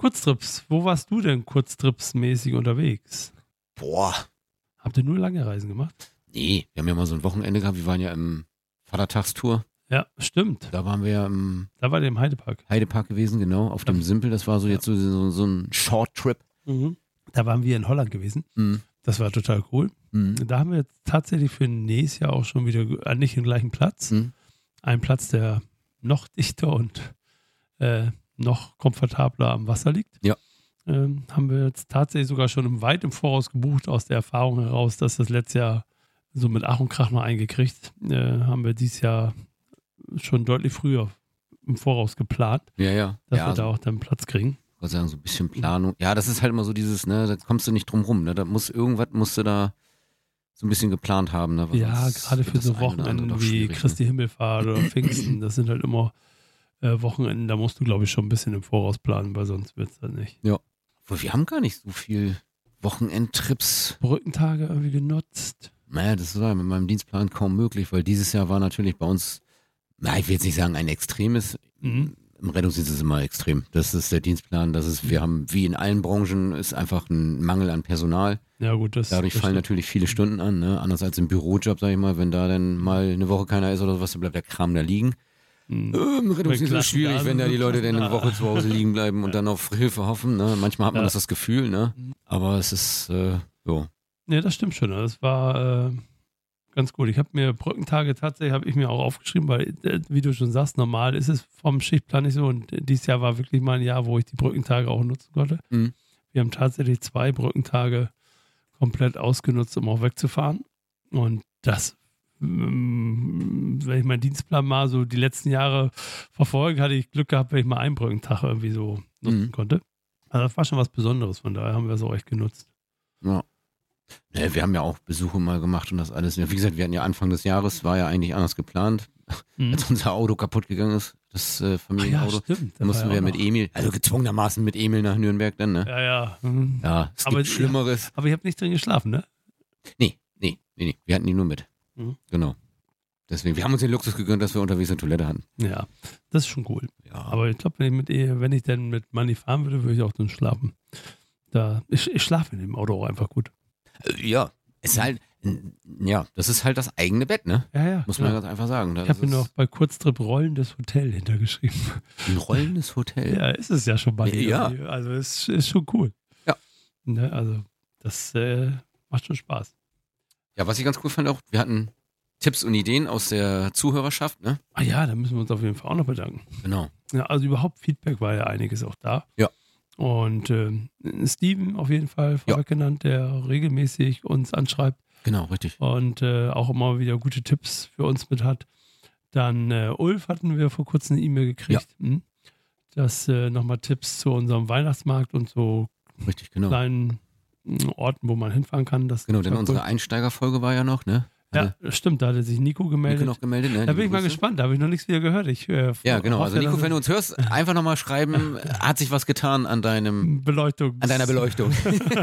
Kurztrips. Wo warst du denn kurztripsmäßig unterwegs? Boah. Habt ihr nur lange Reisen gemacht? Nee, wir haben ja mal so ein Wochenende gehabt. Wir waren ja im Vatertagstour. Ja, stimmt. Da waren wir ja im Da war der im Heidepark. Heidepark gewesen, genau, auf dem Simpel. Das war so jetzt so, so, so ein Short-Trip. Mhm. Da waren wir in Holland gewesen. Mhm. Das war total cool. Mhm. Da haben wir jetzt tatsächlich für nächstes Jahr auch schon wieder äh, nicht den gleichen Platz. Mhm. Ein Platz, der noch dichter und äh, noch komfortabler am Wasser liegt. Ja. Ähm, haben wir jetzt tatsächlich sogar schon im weit im Voraus gebucht, aus der Erfahrung heraus, dass das letztes Jahr so mit Ach und Krach noch eingekriegt. Äh, haben wir dieses Jahr schon deutlich früher im Voraus geplant, Ja, ja. dass ja, wir da so, auch dann Platz kriegen. ich würde sagen, so ein bisschen Planung. Ja, das ist halt immer so dieses, ne, da kommst du nicht drum rum, ne? Da muss irgendwas musst du da so ein bisschen geplant haben, ne? Weil Ja, sonst gerade wird für das so eine oder andere Wochenenden doch wie schwierig, Christi Himmelfahrt oder Pfingsten, das sind halt immer äh, Wochenenden, da musst du, glaube ich, schon ein bisschen im Voraus planen, weil sonst wird es dann nicht. Ne? Obwohl, wir haben gar nicht so viel Wochenendtrips. Brückentage irgendwie genutzt. Naja, das war mit meinem Dienstplan kaum möglich, weil dieses Jahr war natürlich bei uns, na, ich will jetzt nicht sagen ein extremes, Mhm. im Rettungsdienst ist es immer extrem. Das ist der Dienstplan, das ist, wir haben, wie in allen Branchen, ist einfach ein Mangel an Personal. Ja, gut, das Dadurch das fallen stimmt. natürlich viele Stunden an, ne? Anders als im Bürojob, sag ich mal, wenn da dann mal eine Woche keiner ist oder sowas, dann bleibt der Kram da liegen. Mhm. Ähm, Rettungsdienst ist Klassen schwierig, da wenn da sind, die Leute dann eine Klassen Woche zu Hause liegen bleiben und dann auf Hilfe hoffen. Ne? Manchmal hat man Ja. das, das Gefühl, ne? Aber es ist äh, so. Ja, das stimmt schon. Das war äh, ganz gut. Ich habe mir Brückentage tatsächlich, habe ich mir auch aufgeschrieben, weil, äh, wie du schon sagst, normal ist es vom Schichtplan nicht so. Und dieses Jahr war wirklich mal ein Jahr, wo ich die Brückentage auch nutzen konnte. Mhm. Wir haben tatsächlich zwei Brückentage komplett ausgenutzt, um auch wegzufahren. Und das, ähm, wenn ich meinen Dienstplan mal so die letzten Jahre verfolge, hatte ich Glück gehabt, wenn ich mal einen Brückentag irgendwie so nutzen Mhm. konnte. Also das war schon was Besonderes, von daher haben wir es auch echt genutzt. Ja. Ne, wir haben ja auch Besuche mal gemacht und das alles. Wie gesagt, wir hatten ja Anfang des Jahres, war ja eigentlich anders geplant, Mhm. als unser Auto kaputt gegangen ist, das äh, Ah ja, Familienauto. stimmt. Da Das mussten war wir ja ja auch mit noch- Emil, also gezwungenermaßen mit Emil nach Nürnberg dann, ne? Ja, ja. Mhm. Ja, es Aber gibt ja. Schlimmeres. Aber ihr habt nicht drin geschlafen, ne? Nee, nee, nee, nee. Wir hatten die nur mit. Mhm. Genau. Deswegen, wir haben uns den Luxus gegönnt, dass wir unterwegs eine Toilette hatten. Ja, das ist schon cool. Ja. Aber ich glaube, wenn ich mit ihr, wenn ich dann mit Manni fahren würde, würde ich auch dann schlafen. Da, ich, ich schlafe in dem Auto auch einfach gut. Äh, ja, es ist halt, n- ja, das ist halt das eigene Bett, ne? Ja, ja. Muss man klar. ganz einfach sagen. Das Ich habe mir ist noch bei Kurztrip rollendes Hotel hintergeschrieben. ein rollendes Hotel. Ja, ist es ja schon mal. Ja. Also es ist schon cool. Ja. Ne, also das äh, macht schon Spaß. Ja, was ich ganz cool fand auch, wir hatten Tipps und Ideen aus der Zuhörerschaft, ne? Ah ja, da müssen wir uns auf jeden Fall auch noch bedanken. Genau. Ja, also überhaupt Feedback war ja einiges auch da. Ja. Und ähm, Steven auf jeden Fall vorweg genannt, der regelmäßig uns anschreibt Genau, richtig. und äh, auch immer wieder gute Tipps für uns mit hat. Dann äh, Ulf hatten wir vor kurzem eine E-Mail gekriegt, hm? dass äh, nochmal Tipps zu unserem Weihnachtsmarkt und so Richtig, genau. kleinen mh, Orten, wo man hinfahren kann. Das Genau, denn war unsere cool. Einsteigerfolge war ja noch, ne? Ja, stimmt, da hatte sich Nico gemeldet. Nico noch gemeldet, ne? Da bin Liebe ich mal Grüße. gespannt, da habe ich noch nichts wieder gehört. Ich, äh, Ja, genau. hoffe, Also Nico, dass wenn du uns hörst, einfach nochmal schreiben, hat sich was getan an deinem, Beleuchtung. an deiner Beleuchtung.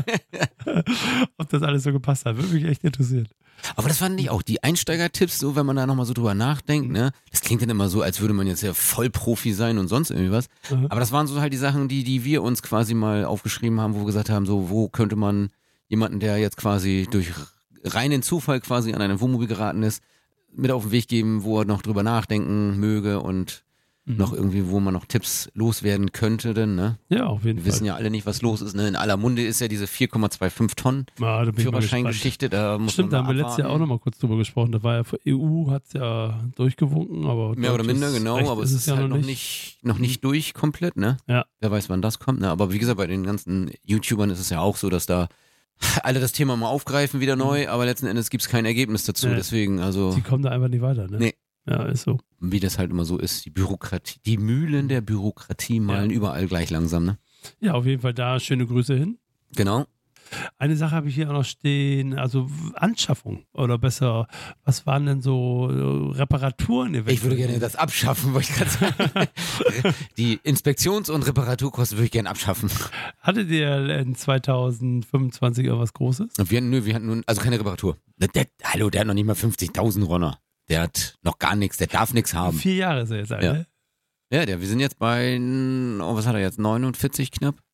Ob das alles so gepasst hat, würde mich echt interessieren. Aber das fand ich auch, die Einsteigertipps, so wenn man da nochmal so drüber nachdenkt, ne? Das klingt dann immer so, als würde man jetzt ja Vollprofi sein und sonst irgendwie was. Mhm. Aber das waren so halt die Sachen, die, die wir uns quasi mal aufgeschrieben haben, wo wir gesagt haben, so, wo könnte man jemanden, der jetzt quasi durch reinen Zufall quasi an einem Wohnmobil geraten ist, mit auf den Weg geben, wo er noch drüber nachdenken möge und Mhm. noch irgendwie, wo man noch Tipps loswerden könnte, denn, ne? Ja, auf jeden Wir Fall. wissen ja alle nicht, was los ist, ne? In aller Munde ist ja diese vier Komma fünfundzwanzig Tonnen Ja, da bin ich mal gespannt. Führerscheingeschichte, da muss Stimmt, da man haben wir mal letztes Jahr auch abwarten. noch mal kurz drüber gesprochen. Da war ja für E U, hat es ja durchgewunken, aber Mehr oder deutsches minder, genau, Recht aber es ist ja halt noch nicht, noch nicht durch komplett, ne? Ja. Wer weiß, wann das kommt, ne? Aber wie gesagt, bei den ganzen YouTubern ist es ja auch so, dass da alle das Thema mal aufgreifen, wieder neu, aber letzten Endes gibt es kein Ergebnis dazu, Nee. deswegen, also, Die kommen da einfach nicht weiter, ne? Nee. Ja, ist so. wie das halt immer so ist, die Bürokratie, die Mühlen der Bürokratie malen überall gleich langsam, ne? Ja, auf jeden Fall da schöne Grüße hin. Genau. Eine Sache habe ich hier auch noch stehen, also Anschaffung oder besser, was waren denn so äh, Reparaturen eventuell? Ich würde gerne das abschaffen, wollte ich gerade sagen. Die Inspektions- und Reparaturkosten würde ich gerne abschaffen. Hattet ihr in zwanzig fünfundzwanzig irgendwas Großes? Und wir hatten, nö, wir hatten nun, also keine Reparatur. Der, der, hallo, der hat noch nicht mal fünfzigtausend Ronner. Der hat noch gar nichts, der darf nichts haben. Vier Jahre ist er jetzt alt, Ja. ne? Ja, der, wir sind jetzt bei, oh, was hat er jetzt, neunundvierzig knapp?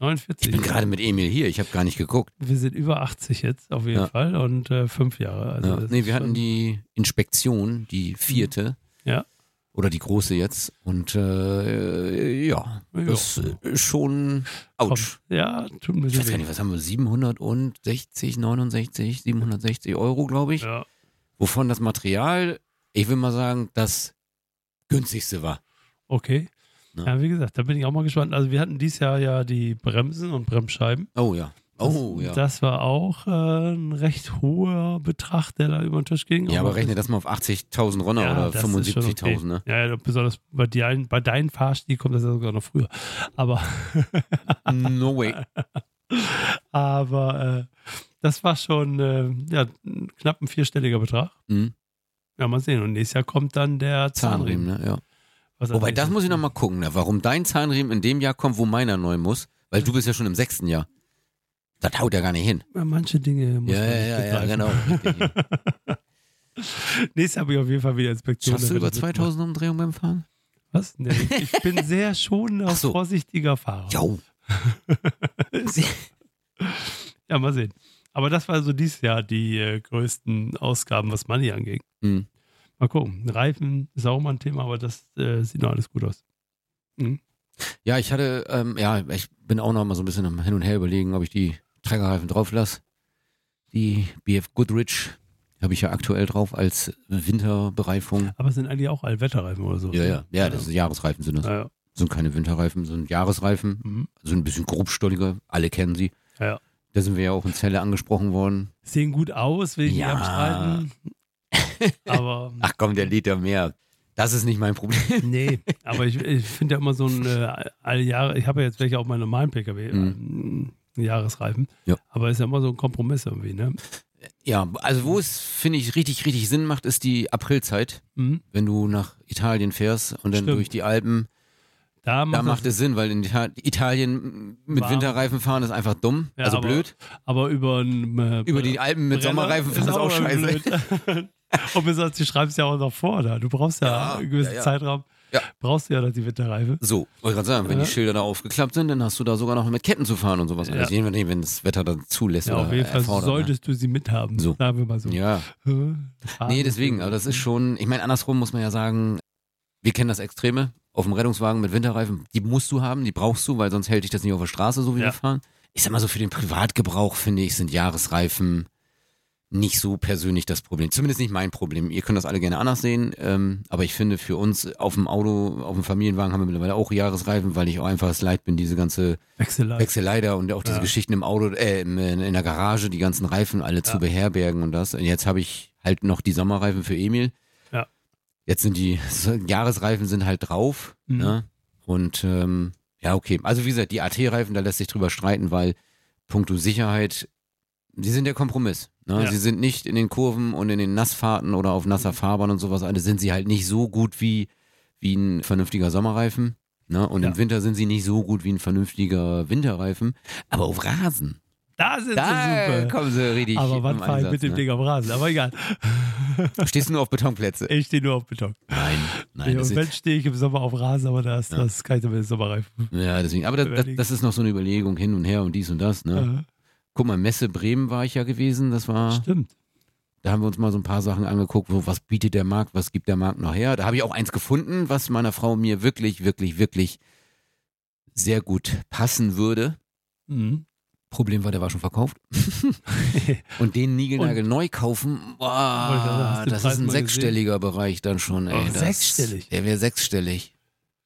neunundvierzig. Ich bin gerade mit Emil hier, ich habe gar nicht geguckt. Wir sind über achtzig jetzt auf jeden Ja. Fall und äh, fünf Jahre. Also Ja. das Nee, ist wir hatten schon- die Inspektion, die vierte. Ja. Oder die große jetzt. Und äh, ja, Ja. das ist schon Komm. ouch. Ja, tut mir Ich weiß gar weh. nicht, was haben wir? siebenhundertsechzig, neunundsechzig, siebenhundertsechzig Euro, glaube ich. Ja. Wovon das Material, ich will mal sagen, das günstigste war. Okay. Ja. Ja, wie gesagt, da bin ich auch mal gespannt. Also wir hatten dieses Jahr ja die Bremsen und Bremsscheiben. Oh ja. Oh das, ja. Das war auch äh, ein recht hoher Betrag, der da über den Tisch ging. Ja, aber rechne das mal auf achtzigtausend Ronner Ja, oder das ist schon fünfundsiebzigtausend, okay. ne? Ja, ja, besonders bei, dein, bei deinen Fahrstil kommt das ja sogar noch früher. Aber, No way. aber äh, das war schon äh, ja, knapp ein vierstelliger Betrag. Mhm. Ja, mal sehen. Und nächstes Jahr kommt dann der Zahnriemen, Zahnriemen. ne? Ja. Was Wobei, als das nächstes muss ich noch mal gucken, ne? Warum dein Zahnriemen in dem Jahr kommt, wo meiner neu muss. Weil du bist ja schon im sechsten Jahr. Das haut ja gar nicht hin. Ja, manche Dinge muss Ja, man ja, nicht ja, ja, begreifen. genau. Richtig. Nächstes Jahr habe ich auf jeden Fall wieder Inspektion. Schaffst du da über werde ich mitmachen. zweitausend Umdrehungen beim Fahren? Was? Nee, ich bin sehr schonender, Ach so. vorsichtiger Fahrer. Jo. Ja, mal sehen. Aber das war so dieses Jahr die äh, größten Ausgaben, was Money anging. Mhm. Mal gucken. Reifen ist auch mal ein Thema, aber das äh, sieht noch alles gut aus. Mhm. Ja, ich hatte, ähm, ja, ich bin auch noch mal so ein bisschen am Hin und Her überlegen, ob ich die Trägerreifen drauf lasse. Die B F Goodrich habe ich ja aktuell drauf als Winterbereifung. Aber es sind eigentlich auch Allwetterreifen oder so. Ja, ja, ja, das sind Jahresreifen sind das. Ja, ja. Sind keine Winterreifen, sind Jahresreifen. Mhm. So ein bisschen grobstolliger, alle kennen sie. Ja, ja. Da sind wir ja auch in Celle angesprochen worden. Sehen gut aus, will ich Ja. nicht abstreiten. Aber Ach komm, der Liter mehr. Das ist nicht mein Problem. nee, aber ich, ich finde ja immer so ein äh, alle Jahre, ich habe ja jetzt welche auf meinem normalen P K W, Mhm. äh, Jahresreifen. Ja. Aber ist ja immer so ein Kompromiss irgendwie, ne? Ja, also wo es, finde ich, richtig, richtig Sinn macht, ist die Aprilzeit. Mhm. Wenn du nach Italien fährst und dann Stimmt. durch die Alpen, Da macht, da macht das, es Sinn, weil in Ita- Italien mit Warm. Winterreifen fahren ist einfach dumm, Ja, also aber- blöd. aber über ein äh, Über die Alpen mit Brenner Sommerreifen fahren ist auch scheiße. blöd. Und besonders, du schreibst ja auch noch vor da. Du brauchst ja, Ja, einen gewissen ja, ja. Zeitraum. Ja. Brauchst du ja noch die Winterreife. So, wollte gerade sagen, wenn Ja. die Schilder da aufgeklappt sind, dann hast du da sogar noch mit Ketten zu fahren und sowas. Ja. Also je nachdem, wenn das Wetter dann zulässt Ja, oder auf jeden Fall erfordert. solltest du sie mithaben. So. Sagen wir mal so. Ne? Ja, Äh, nee, deswegen, aber das ist schon, ich meine, andersrum muss man ja sagen, wir kennen das Extreme, auf dem Rettungswagen mit Winterreifen, die musst du haben, die brauchst du, weil sonst hält dich das nicht auf der Straße, so wie Ja. wir fahren. Ich sag mal so, für den Privatgebrauch, finde ich, sind Jahresreifen nicht so persönlich das Problem. Zumindest nicht mein Problem. Ihr könnt das alle gerne anders sehen, ähm, aber ich finde für uns auf dem Auto, auf dem Familienwagen haben wir mittlerweile auch Jahresreifen, weil ich auch einfach es leid bin, diese ganze Wechsel. Wechselei da und auch diese Ja. Geschichten im Auto, äh, in, in der Garage, die ganzen Reifen alle zu Ja. beherbergen und das. Und jetzt habe ich halt noch die Sommerreifen für Emil. Ja. Jetzt sind die Jahresreifen sind halt drauf. Mhm. Ne? Und ähm, ja, okay. Also wie gesagt, die A T-Reifen, da lässt sich drüber streiten, weil puncto Sicherheit, sie sind der Kompromiss. Ne? Ja. Sie sind nicht in den Kurven und in den Nassfahrten oder auf nasser Fahrbahn und sowas, alle sind sie halt nicht so gut wie, wie ein vernünftiger Sommerreifen. Ne? Und Ja. im Winter sind sie nicht so gut wie ein vernünftiger Winterreifen. Aber auf Rasen, Da sind da sie super. kommen sie richtig Aber wann im fahre ich Einsatz, mit dem ne? Ding am Rasen? Aber egal. Stehst du nur auf Betonplätze? Ich stehe nur auf Beton. Nein, nein. Ja, Das und ist, wenn stehe ich im Sommer auf Rasen, aber das, Ja. das kann ich damit Sommerreifen. ja, deswegen. Aber das, das, das ist noch so eine Überlegung hin und her und dies und das. Ne? Äh, Guck mal, Messe Bremen war ich ja gewesen. Das war, Stimmt. da haben wir uns mal so ein paar Sachen angeguckt, wo was bietet der Markt, was gibt der Markt noch her. Da habe ich auch eins gefunden, was meiner Frau mir wirklich, wirklich, wirklich sehr gut passen würde. Mhm. Problem war, der war schon verkauft. Und den Niegelnagel neu kaufen, boah, hast du den das Preis ist ein mal sechsstelliger Bereich dann schon. Ey, Oh, das, sechsstellig? Der wäre sechsstellig.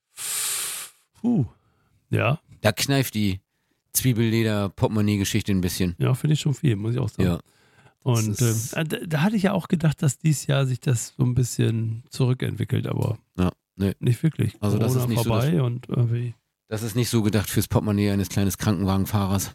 Puh. Ja, Da kneift die Zwiebelleder-Portemonnaie-Geschichte ein bisschen. ja, finde ich schon viel, muss ich auch sagen. Ja. Und Das ähm, da, da hatte ich ja auch gedacht, dass dieses Jahr sich das so ein bisschen zurückentwickelt, aber Ja, nee. nicht wirklich. Also das Corona ist nicht so vorbei und irgendwie. Das ist nicht so gedacht fürs Portemonnaie eines kleinen Krankenwagenfahrers.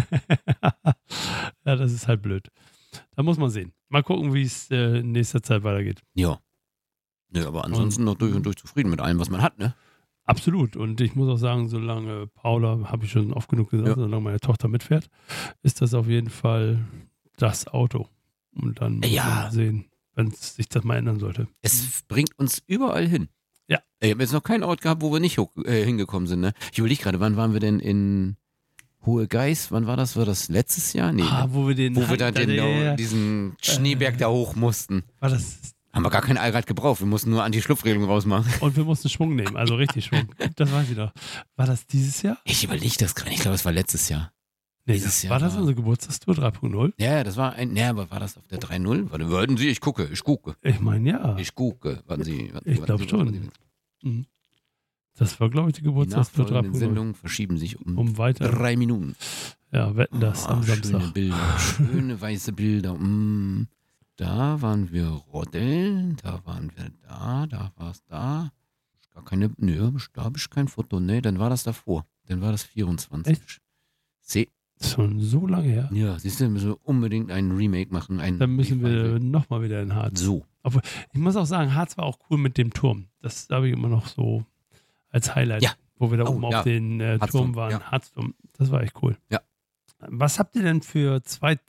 Ja, das ist halt blöd. Da muss man sehen. Mal gucken, wie es äh, in nächster Zeit weitergeht. Ja. Nö, aber ansonsten noch durch und durch zufrieden mit allem, was man hat, ne? Absolut. Und ich muss auch sagen, solange Paula, habe ich schon oft genug gesagt, Ja. solange meine Tochter mitfährt, ist das auf jeden Fall das Auto. Und dann muss Ja. man sehen, wenn sich das mal ändern sollte. Es bringt uns überall hin. Ja. Ich habe jetzt noch keinen Ort gehabt, wo wir nicht hoch, äh, hingekommen sind, ne? Ich überlege gerade, wann waren wir denn in Hohe Geiß, wann war das? War das letztes Jahr? Nee. Ah, wo wir den wo wir da hatten, den, ja, ja, ja. diesen Schneeberg Äh, da hoch mussten. War das? Haben wir gar kein Allrad gebraucht. Wir mussten nur Anti-Schlupfregelung rausmachen. Und wir mussten Schwung nehmen, also richtig Schwung. Das weiß ich doch. War das dieses Jahr? Ich überlege das gerade. Ich glaube, es war letztes Jahr. Nee, Dieses das, Jahr war das war- unsere Geburtstagstour drei Punkt null? Ja, ja, das war ein. Ja, aber war das auf der drei null? Warte, warten Sie, ich gucke, ich gucke. Ich meine, ja. Ich gucke. Warten Sie. Warten, Ich warten glaube Sie, schon. warten Sie. Mhm. Das war, glaube ich, die Die Geburtstagstour drei nachfolgenden Punkt null. Sendungen verschieben sich um, Um weiter. drei Minuten. Ja, wetten das Ah, am schöne Samstag. Bilder, schöne weiße Bilder. Mm. Da waren wir Roddeln, da waren wir da, da war es da. Gar keine, nö, da habe ich kein Foto. Nee, dann war das davor. Dann war das vierundzwanzig. Echt? See, Schon so lange her. ja, siehst du, müssen wir unbedingt ein Remake machen. Ein Dann müssen wir Revival. nochmal wieder in Harz. So. Ich muss auch sagen, Harz war auch cool mit dem Turm. Das habe ich immer noch so als Highlight, Ja. wo wir da Oh, oben ja. auf den äh, Harzturm, Turm waren. ja. Harzturm. Das war echt cool. Ja. Was habt ihr denn für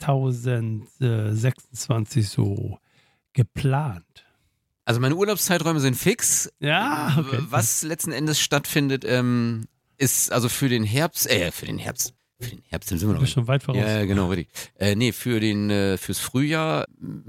zweitausendsechsundzwanzig so geplant? Also meine Urlaubszeiträume sind fix. Ja, okay. Was letzten Endes stattfindet, ähm, ist also für den Herbst, äh, für den Herbst, für den Herbst sind wir Du noch bist schon weit voraus. Ja, genau, richtig. Äh, nee, für den, äh, fürs Frühjahr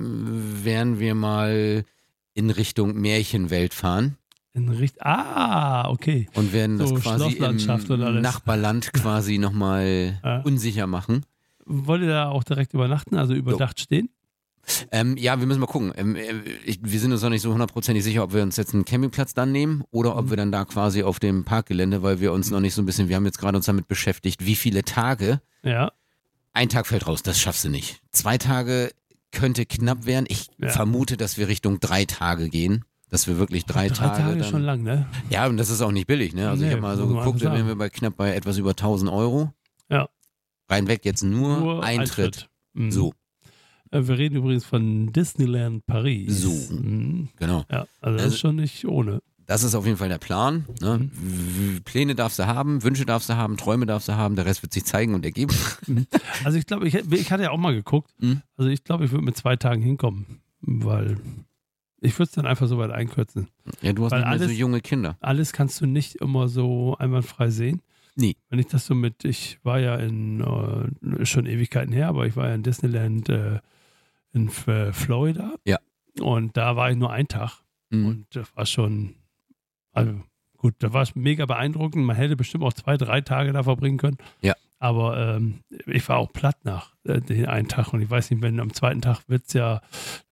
m, werden wir mal in Richtung Märchenwelt fahren In Richt ah, okay. und werden das So quasi Schlosslandschaft und im alles. Nachbarland quasi nochmal Ja. unsicher machen. Wollt ihr da auch direkt übernachten, also überdacht stehen? Ähm, ja, wir müssen mal gucken. Ähm, äh, ich, wir sind uns noch nicht so hundertprozentig sicher, ob wir uns jetzt einen Campingplatz dann nehmen oder ob Mhm. wir dann da quasi auf dem Parkgelände, weil wir uns noch nicht so ein bisschen, wir haben jetzt gerade uns damit beschäftigt, wie viele Tage. Ja. Ein Tag fällt raus, das schaffst du nicht. Zwei Tage könnte knapp werden. Ich Ja. vermute, dass wir Richtung drei Tage gehen. Dass wir wirklich drei, Drei Tage. Tage dann, schon lang, ne? Ja, und das ist auch nicht billig, ne? Also Nee, ich habe mal so muss man geguckt, da einfach wären sagen. wir bei knapp bei etwas über tausend Euro. Ja. Reinweg jetzt nur, Eintritt. Mhm. So, Äh, Wir reden übrigens von Disneyland Paris. So. Mhm. genau. Ja, also das Also- ist schon nicht ohne. Das ist auf jeden Fall der Plan. Ne? Mhm. W- Pläne darfst du haben, Wünsche darfst du haben, Träume darfst du haben, der Rest wird sich zeigen und ergeben. Also ich glaube, ich, ich hatte ja auch mal geguckt. Mhm. Also ich glaube, ich würde mit zwei Tagen hinkommen, weil ich würde es dann einfach so weit einkürzen. Ja, du hast Weil nicht mehr so alles- junge Kinder. Alles kannst du nicht immer so einwandfrei sehen. Nee. Wenn ich das so mit, ich war ja in, äh, schon Ewigkeiten her, aber ich war ja in Disneyland äh, in F- äh, Florida. Ja. Und da war ich nur einen Tag. Mhm. Und das war schon, also gut, da war es mega beeindruckend. Man hätte bestimmt auch zwei, drei Tage da verbringen können. Ja. Aber ähm, ich war auch platt nach äh, den einen Tag. Und ich weiß nicht, wenn am zweiten Tag wird es ja,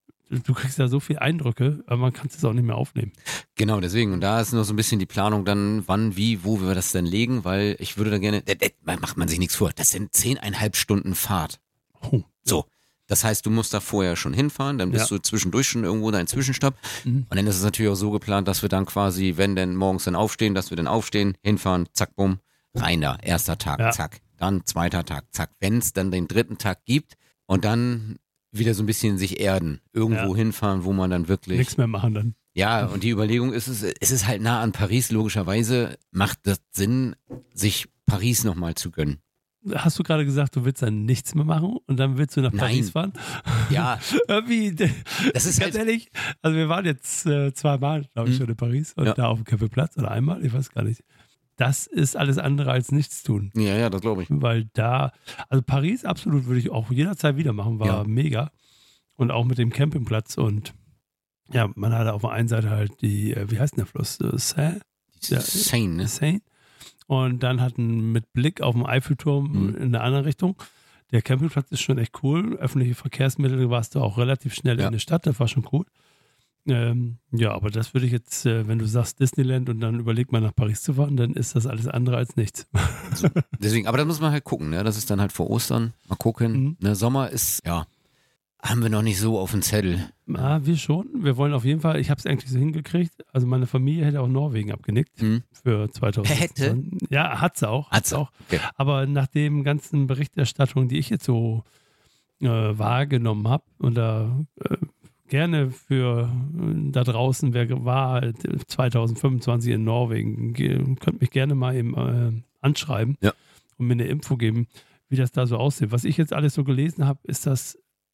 du kriegst ja so viele Eindrücke, aber man kann es auch nicht mehr aufnehmen. Genau, deswegen. Und da ist noch so ein bisschen die Planung dann, wann, wie, wo wir das denn legen, weil ich würde da gerne, äh, äh, macht man sich nichts vor, das sind zehneinhalb Stunden Fahrt. Oh. So. Das heißt, du musst da vorher schon hinfahren, dann bist Ja. du zwischendurch schon irgendwo dein Zwischenstopp. Mhm. Und dann ist es natürlich auch so geplant, dass wir dann quasi, wenn denn morgens dann aufstehen, dass wir dann aufstehen, hinfahren, zack, bumm, rein da. Erster Tag, Ja. zack. Dann zweiter Tag, zack. Wenn es dann den dritten Tag gibt und dann wieder so ein bisschen sich erden. Irgendwo Ja. hinfahren, wo man dann wirklich. Nichts mehr machen dann. Ja, und die Überlegung ist es, es ist halt nah an Paris, logischerweise macht das Sinn, sich Paris nochmal zu gönnen. Hast du gerade gesagt, du willst dann nichts mehr machen und dann willst du nach Nein. Paris fahren? Ja, Irgendwie, das ist ganz halt, ehrlich, also wir waren jetzt äh, zweimal, glaube ich, Mhm. schon in Paris und Ja. da auf dem Campingplatz oder einmal, ich weiß gar nicht. Das ist alles andere als nichts tun, ja, ja, das glaube ich. weil da, also Paris absolut würde ich auch jederzeit wieder machen, war Ja. mega und auch mit dem Campingplatz und ja, man hatte auf der einen Seite halt die, äh, wie heißt denn der Fluss? Äh, Seine? Ja. Seine, ne? Seine. Und dann hatten mit Blick auf den Eiffelturm Mhm. in eine andere Richtung. Der Campingplatz ist schon echt cool. Öffentliche Verkehrsmittel warst du auch relativ schnell Ja. in der Stadt, das war schon cool. Ähm, ja, aber das würde ich jetzt, äh, wenn du sagst Disneyland und dann überleg mal nach Paris zu fahren, dann ist das alles andere als nichts. Deswegen, aber da muss man halt gucken, ne? Das ist dann halt vor Ostern. Mal gucken. Mhm. Ne, Sommer ist, ja, haben wir noch nicht so auf dem Zettel. Ah, wir schon. Wir wollen auf jeden Fall, ich habe es eigentlich so hingekriegt. Also meine Familie hätte auch Norwegen abgenickt Hm? für zwanzig Hätte? Ja, hat sie auch. Hat's auch. Okay. Aber nach dem ganzen Berichterstattung, die ich jetzt so äh, wahrgenommen habe und da äh, gerne für äh, da draußen, wer war äh, zwanzig fünfundzwanzig in Norwegen, ge- könnt mich gerne mal eben äh, anschreiben Ja. und mir eine Info geben, wie das da so aussieht. Was ich jetzt alles so gelesen habe, ist das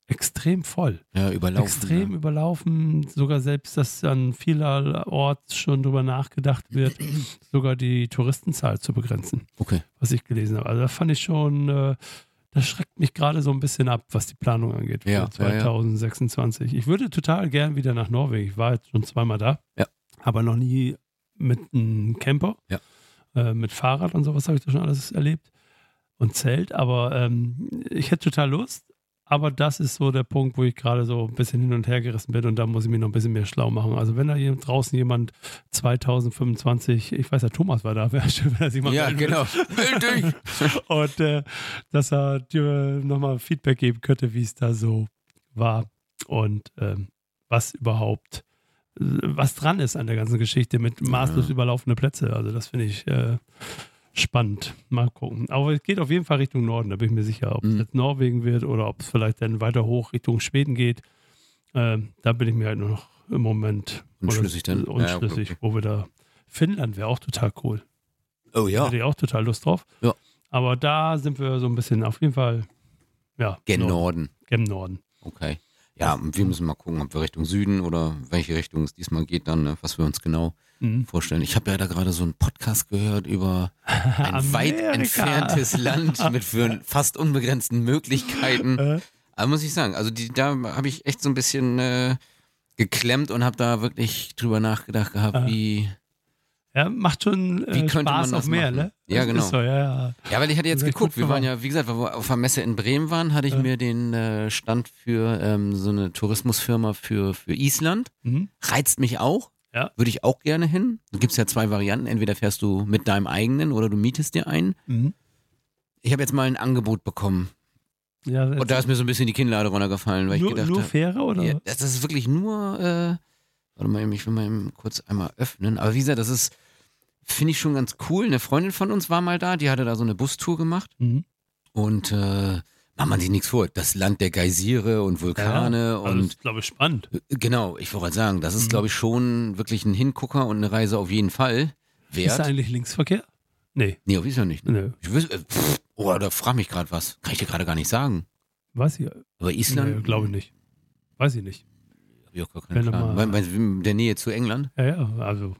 extrem voll. Ja, überlaufen. Extrem ja. überlaufen, sogar selbst, dass an vielerorts schon drüber nachgedacht wird, sogar die Touristenzahl zu begrenzen, Okay. was ich gelesen habe. Also das fand ich schon, äh, das schreckt mich gerade so ein bisschen ab, was die Planung angeht für Ja, zwanzig sechsundzwanzig. Ich würde total gern wieder nach Norwegen. Ich war jetzt schon zweimal da, Ja. aber noch nie mit einem Camper, Ja. äh, mit Fahrrad und sowas habe ich da schon alles erlebt und Zelt, aber ähm, ich hätte total Lust. Aber das ist so der Punkt, wo ich gerade so ein bisschen hin und her gerissen bin und da muss ich mich noch ein bisschen mehr schlau machen. Also wenn da hier draußen jemand zwanzig fünfundzwanzig, ich weiß ja, Thomas war da, wäre schön, wenn er sich mal Ja, melden genau. Meld dich. und äh, dass er dir nochmal Feedback geben könnte, wie es da so war und ähm, was überhaupt, äh, was dran ist an der ganzen Geschichte mit maßlos überlaufende Plätze. Also das finde ich äh, spannend. Mal gucken. Aber es geht auf jeden Fall Richtung Norden, da bin ich mir sicher. Ob es Mhm. jetzt Norwegen wird oder ob es vielleicht dann weiter hoch Richtung Schweden geht. Ähm, da bin ich mir halt nur noch im Moment Unschlüssig dann. unschlüssig, Ja, okay, okay. wo wir da. Finnland wäre auch total cool. Oh ja. Hätte ich auch total Lust drauf. Ja. Aber da sind wir so ein bisschen auf jeden Fall, ja, Gen Norden, Norden. gen Norden. Okay. Ja, und wir müssen mal gucken, ob wir Richtung Süden oder welche Richtung es diesmal geht dann, ne, was wir uns genau Mhm. vorstellen. Ich habe ja da gerade so einen Podcast gehört über ein weit Amerika. entferntes Land mit für fast unbegrenzten Möglichkeiten. Äh, Aber muss ich sagen, also die, da habe ich echt so ein bisschen äh, geklemmt und habe da wirklich drüber nachgedacht gehabt, Ah. wie... ja, macht schon äh, Wie könnte Spaß man auf das mehr, machen? ne? Ja, Das genau. Ist so, ja, ja. Ja, weil ich hatte jetzt Das ist echt geguckt, gut wir waren gemacht. ja, wie gesagt, weil wir auf der Messe in Bremen waren, hatte ich Ja. mir den äh, Stand für ähm, so eine Tourismusfirma für, für Island. Mhm. Reizt mich auch. Ja. Würde ich auch gerne hin. Du gibst ja zwei Varianten. Entweder fährst du mit deinem eigenen oder du mietest dir einen. Mhm. Ich habe jetzt mal ein Angebot bekommen. Ja, Und da ist mir so ein bisschen die Kinnlade runtergefallen, weil nur, ich gedacht nur habe, Fähre oder? ja, das ist wirklich nur, äh, warte mal, ich will mal eben kurz einmal öffnen. Aber wie gesagt, das ist, finde ich schon ganz cool. Eine Freundin von uns war mal da, die hatte da so eine Bustour gemacht. Mhm. Und äh, macht man sich nichts vor. Das Land der Geysire und Vulkane Ja, also und das ist, glaube ich, spannend. genau, ich wollte gerade sagen, das ist, Mhm. glaube ich, schon wirklich ein Hingucker und eine Reise auf jeden Fall Ist wert. da eigentlich Linksverkehr? Nee, Nee, auf jeden Fall nicht. nö. Ich wüs- äh, pff, oh, da frag mich gerade was. Kann ich dir gerade gar nicht sagen. Weiß ich. Aber Island? Nee, glaube ich nicht. Weiß ich nicht. Hab ich auch gar keinen Wenn du Plan. mal- Weil, weil in der Nähe zu England? Ja, ja, also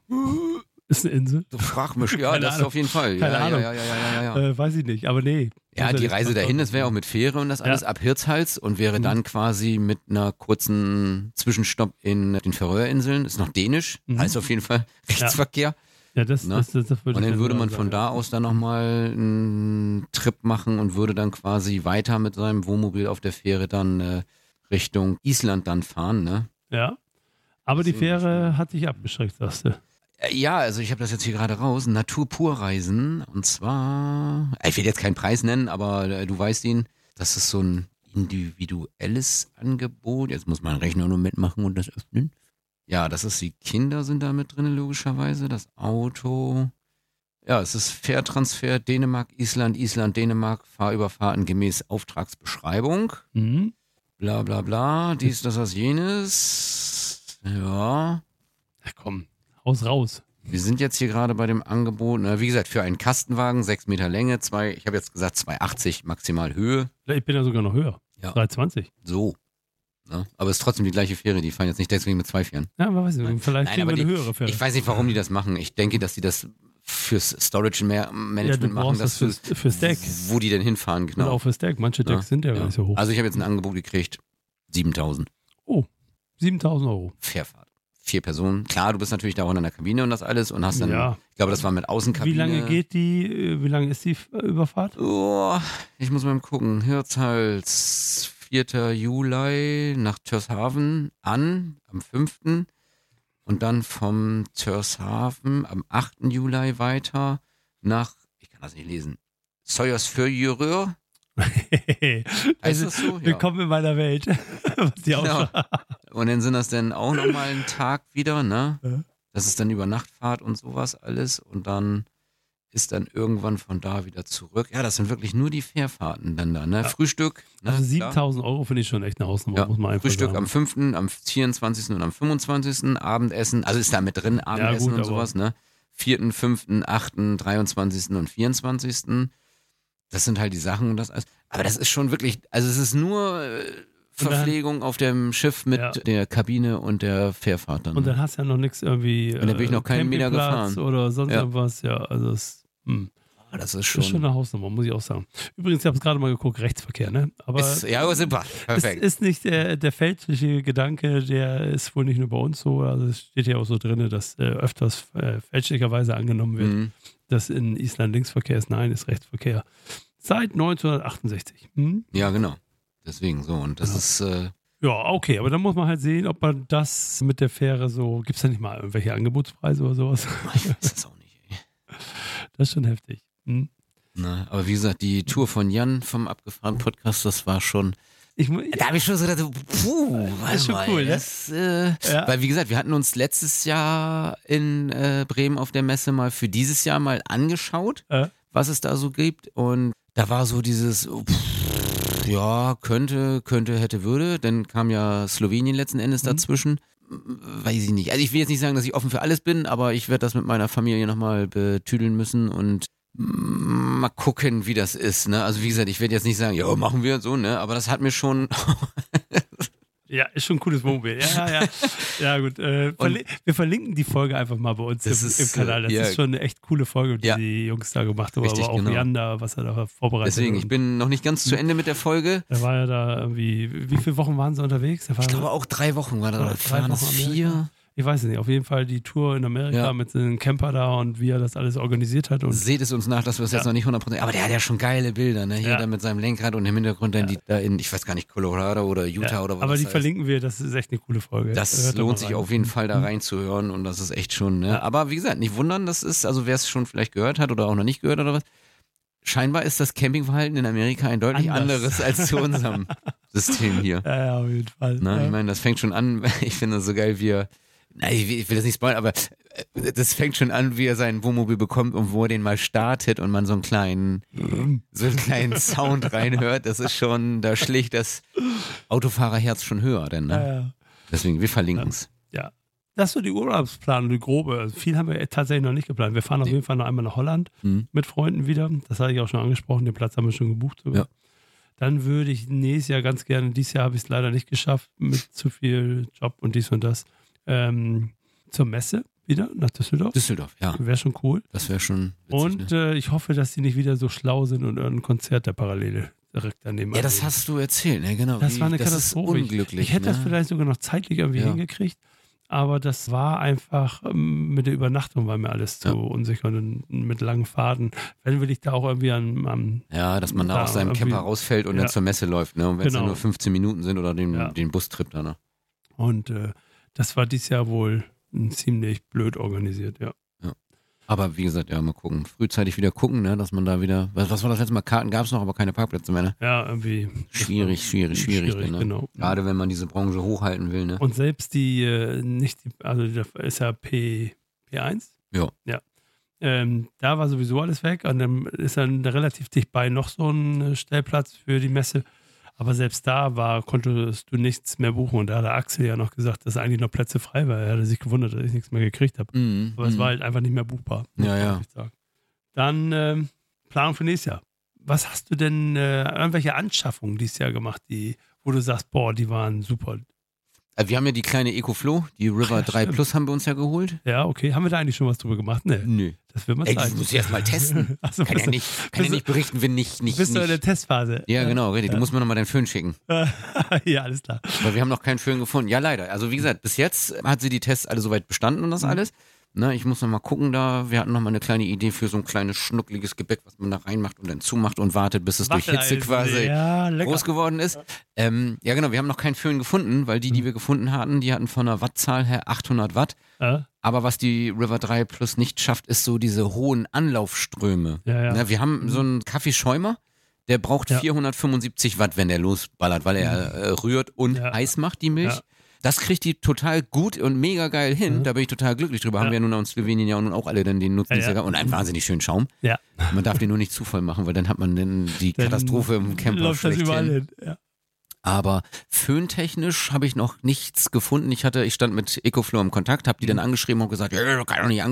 ist eine Insel. Du frag mich, ja, Keine das ist Ahnung. auf jeden Fall. Keine ja, Ahnung. Ja, ja, ja, ja, ja, ja. Äh, weiß ich nicht, aber nee. Ja, Muss die nicht Reise zwanzig dahin, das wäre auch mit Fähre und das alles Ja. ab Hirtshals und wäre Mhm. dann quasi mit einer kurzen Zwischenstopp in den Färöerinseln. Ist noch dänisch, Mhm. heißt auf jeden Fall Rechtsverkehr. Ja, das, Ne? das, das, das würde Und ich dann würde gerne man sagen, von ja. da aus dann nochmal einen Trip machen und würde dann quasi weiter mit seinem Wohnmobil auf der Fähre dann äh, Richtung Island dann fahren, ne? Ja. Aber die Deswegen Fähre hat dich abgeschreckt, sagst du. Äh, Ja, also ich habe das jetzt hier gerade raus. Natur-Pur-Reisen. Und zwar, äh, ich will jetzt keinen Preis nennen, aber äh, du weißt ihn. Das ist so ein individuelles Angebot. Jetzt muss mein Rechner nur mitmachen und das öffnen. Ja, das ist, die Kinder sind da mit drin, logischerweise. Das Auto. Ja, es ist Fährtransfer Dänemark, Island, Island, Dänemark, Fahrüberfahrten gemäß Auftragsbeschreibung. Mhm. Bla bla bla, dies, das, das, jenes. Ja. Ja, komm, haus raus. Wir sind jetzt hier gerade bei dem Angebot, na, wie gesagt, für einen Kastenwagen, sechs Meter Länge, zwei, ich habe jetzt gesagt zwei achtzig maximal Höhe. Ich bin ja sogar noch höher. Ja. drei zwanzig. So. Ne? Aber es ist trotzdem die gleiche Fähre, die fahren jetzt nicht deswegen mit zwei Fähren. Ja, aber weiß ich nicht. Vielleicht Nein, kriegen aber wir eine die- höhere Fähre. Ich weiß nicht, warum die das machen. Ich denke, dass die das fürs Storage ja, Management du machen, brauchst dass das du, fürs, fürs Deck. wo die denn hinfahren, Oder genau. auch fürs Deck. Manche Ja, Decks sind ja, ja. gar nicht so hoch. Also ich habe jetzt ein Angebot gekriegt, siebentausend. Oh, siebentausend Euro. Fährfahrt. Vier Personen. Klar, du bist natürlich da auch in der Kabine und das alles und hast dann, Ja. ich glaube, das war mit Außenkabine. Wie lange geht die, äh, wie lange ist die F- Überfahrt? Oh, ich muss mal gucken. Hirtshals, vierter Juli nach Törshaven an, am fünften Und dann vom Törshaven am achten Juli weiter nach, ich kann das nicht lesen, Soyersfjörður. Heißt Also, das so? Ja. willkommen in meiner Welt. Was die Genau. Aussprache- Und dann sind das dann auch nochmal einen Tag wieder, ne? Ja. Das ist dann über Nachtfahrt und sowas alles. Und dann ist dann irgendwann von da wieder zurück. Ja, das sind wirklich nur die Fährfahrten dann da, ne? Ja. Frühstück. Ne? Also Klar. siebentausend Euro finde ich schon echt eine Hausnummer, Ja, muss man einfach Frühstück sagen. am fünften, am vierundzwanzigsten und am fünfundzwanzigsten Abendessen, also ist da mit drin, Abendessen gut, und aber- sowas, ne? vierten, fünften, achten, dreiundzwanzigsten und vierundzwanzigsten Das sind halt die Sachen und das alles. Aber das ist schon wirklich, also es ist nur äh, Verpflegung auf dem Schiff mit Ja. der Kabine und der Fährfahrt dann. Und dann hast du ja noch nichts irgendwie. Und dann bin ich noch keinen Meter Campingplatz gefahren. Oder sonst Ja. irgendwas. Ja, also es hm. Ah, das ist Das schon. ist schon eine Hausnummer, muss ich auch sagen. Übrigens, ich habe es gerade mal geguckt, Rechtsverkehr, ne? Aber ist, ja, aber super. es Perfekt. ist nicht der, der fälschliche Gedanke, der ist wohl nicht nur bei uns so. Also es steht ja auch so drin, dass äh, öfters äh, fälschlicherweise angenommen wird, Mhm. dass in Island Linksverkehr ist. Nein, ist Rechtsverkehr. Seit neunzehnhundertachtundsechzig. Hm? Ja, genau. Deswegen so. Und das Ja. ist. Äh, Ja, okay, aber dann muss man halt sehen, ob man das mit der Fähre so, gibt es da nicht mal irgendwelche Angebotspreise oder sowas? ich weiß es auch nicht, ey. Das ist schon heftig. Hm? Na, aber wie gesagt, die Tour von Jan vom abgefahrenen Podcast, das war schon. Ich, mu- Da habe ich schon so gedacht, puh, Das ist schon warte cool, mal, ne? das, äh, Ja. Weil wie gesagt, wir hatten uns letztes Jahr in äh, Bremen auf der Messe mal für dieses Jahr mal angeschaut, Äh? was es da so gibt. Und da war so dieses, oh, pff, ja, könnte, könnte, hätte, würde. Dann kam ja Slowenien letzten Endes Mhm. dazwischen. Weiß ich nicht. Also ich will jetzt nicht sagen, dass ich offen für alles bin, aber ich werde das mit meiner Familie nochmal betüdeln müssen und mm, mal gucken, wie das ist. Ne? Also wie gesagt, ich werde jetzt nicht sagen, ja, machen wir so, ne? Aber das hat mir schon. Ja, ist schon ein cooles Wohnmobil. Ja, ja, ja. Ja, gut. Äh, verli- wir verlinken die Folge einfach mal bei uns Das im, ist, im Kanal. Das äh, ja. ist schon eine echt coole Folge, die Ja. die Jungs da gemacht haben. Richtig, aber auch genau. Jan da, was er da vorbereitet Deswegen, hat. ich bin noch nicht ganz zu Ende mit der Folge. Er war ja da irgendwie, wie viele Wochen waren sie unterwegs? Er war Ich glaube auch drei Wochen war das. Ja, Oder drei waren das Wochen vier? Amerika. Ich weiß es nicht, auf jeden Fall die Tour in Amerika Ja. mit seinem Camper da und wie er das alles organisiert hat. Und Seht es uns nach, dass wir es Ja. jetzt noch nicht hundert Prozent. Aber der hat ja schon geile Bilder, ne? Hier Ja. da mit seinem Lenkrad und im Hintergrund dann die da in, ich weiß gar nicht, Colorado oder Utah ja, oder was. aber das die heißt. verlinken wir, das ist echt eine coole Folge. Das Hört da mal lohnt sich rein. auf jeden Fall da Mhm. reinzuhören und das ist echt schon, ne? Ja. Aber wie gesagt, nicht wundern, das ist, also wer es schon vielleicht gehört hat oder auch noch nicht gehört oder was, scheinbar ist das Campingverhalten in Amerika ein deutlich Anders. anderes als zu unserem System hier. Ja, ja, auf jeden Fall. Ne? Ja. Ich meine, das fängt schon an, ich finde das so geil, wie er, nein, ich will, ich will das nicht spoilern, aber äh, das fängt schon an, wie er sein Wohnmobil bekommt und wo er den mal startet und man so einen kleinen, so einen kleinen Sound reinhört. Das ist schon, da schlägt das Autofahrerherz schon höher, denn, ne? Ja, ja. Deswegen, wir verlinken es. Ja. Das ist so die Urlaubsplanung, die grobe. Also viel haben wir tatsächlich noch nicht geplant. Wir fahren auf Nee. jeden Fall noch einmal nach Holland Mhm. mit Freunden wieder. Das hatte ich auch schon angesprochen. Den Platz haben wir schon gebucht sogar. Ja. Dann würde ich nächstes Jahr ganz gerne, dieses Jahr habe ich es leider nicht geschafft, mit zu viel Job und dies und das, ähm, zur Messe wieder nach Düsseldorf. Düsseldorf, ja. Wäre schon cool. Das wäre schon witzig, Und ne? äh, ich hoffe, dass die nicht wieder so schlau sind und ein Konzert der Parallele direkt daneben Ja, das anlegen. hast du erzählt, ne? Genau. Das Wie- war eine das Katastrophe. Ist unglücklich. Ich hätte ne? das vielleicht sogar noch zeitlich irgendwie Ja. hingekriegt, aber das war einfach ähm, mit der Übernachtung war mir alles zu Ja. unsicher und mit langen Fahrten. Wenn will ich da auch irgendwie an, am Ja, dass man da Da aus seinem irgendwie- Camper rausfällt und Ja. dann zur Messe läuft, ne? Und wenn es Genau. dann nur fünfzehn Minuten sind oder den, Ja. den Bustrip da, ne? und äh, das war dieses Jahr wohl ziemlich blöd organisiert, ja. Aber wie gesagt, ja, mal gucken. Frühzeitig wieder gucken, ne? Dass man da wieder. Was, was war das letzte Mal? Karten gab es noch, aber keine Parkplätze mehr, ne? Ja, irgendwie. Schwierig, schwierig, schwierig, ne? genau. Gerade wenn man diese Branche hochhalten will, ne? Und selbst die, äh, nicht die, also das ist ja P, P1? Ja. Ja. Ähm, da war sowieso alles weg und dann ist dann relativ dicht bei noch so ein äh, Stellplatz für die Messe. Aber selbst da war, konntest du nichts mehr buchen. Und da hat der Axel ja noch gesagt, dass eigentlich noch Plätze frei war. Er hatte sich gewundert, dass ich nichts mehr gekriegt habe. Mhm, Aber es mhm. war halt einfach nicht mehr buchbar. muss Ja, man ja. wirklich sagen. Dann ähm, Planung für nächstes Jahr. Was hast du denn, äh, irgendwelche Anschaffungen dieses Jahr gemacht, die, wo du sagst, boah, die waren super? Also wir haben ja die kleine EcoFlow, die River Ja, drei stimmt. Plus haben wir uns ja geholt. Ja, okay. Haben wir da eigentlich schon was drüber gemacht? Nee, Nö. das will man Ey, zeigen. das muss ich erst mal testen. Achso, Kann ja nicht, kann ja nicht berichten, wenn nicht, nicht, bist du in der nicht. Testphase? Ja, genau, richtig. Du musst mir nochmal deinen Föhn schicken. Ja, alles klar. Weil wir haben noch keinen Föhn gefunden. Ja, leider. Also wie gesagt, bis jetzt hat sie die Tests alle soweit bestanden und das Mhm. alles. Ne, ich muss noch mal gucken da. Wir hatten noch mal eine kleine Idee für so ein kleines schnuckliges Gebäck, was man da reinmacht und dann zumacht und wartet, bis es durch Hitze Watteleisen, quasi ja, lecker. groß geworden ist. Ähm, ja genau, wir haben noch keinen Föhn gefunden, weil die, Mhm. die wir gefunden hatten, die hatten von der Wattzahl her achthundert Watt. Ja, Aber was die River drei Plus nicht schafft, ist so diese hohen Anlaufströme. ja, ja. Ne, wir haben so einen Kaffeeschäumer, der braucht Ja. vierhundertfünfundsiebzig Watt, wenn der losballert, weil er äh, rührt und Ja. heiß macht die Milch. Ja. Das kriegt die total gut und mega geil hin. Ja. Da bin ich total glücklich drüber. Ja. Haben wir ja nun in Slowenien ja nun auch alle dann den Nutzen Ja, dieser ja. gehabt. Und einen wahnsinnig schönen Schaum. Ja. Man darf den nur nicht zu voll machen, weil dann hat man dann die Dann Katastrophe im Camper läuft das überall schlechthin. hin. Ja. Aber föhntechnisch habe ich noch nichts gefunden. Ich hatte, ich stand mit EcoFlow im Kontakt, habe die dann angeschrieben und gesagt, ja, kann doch nicht angehen.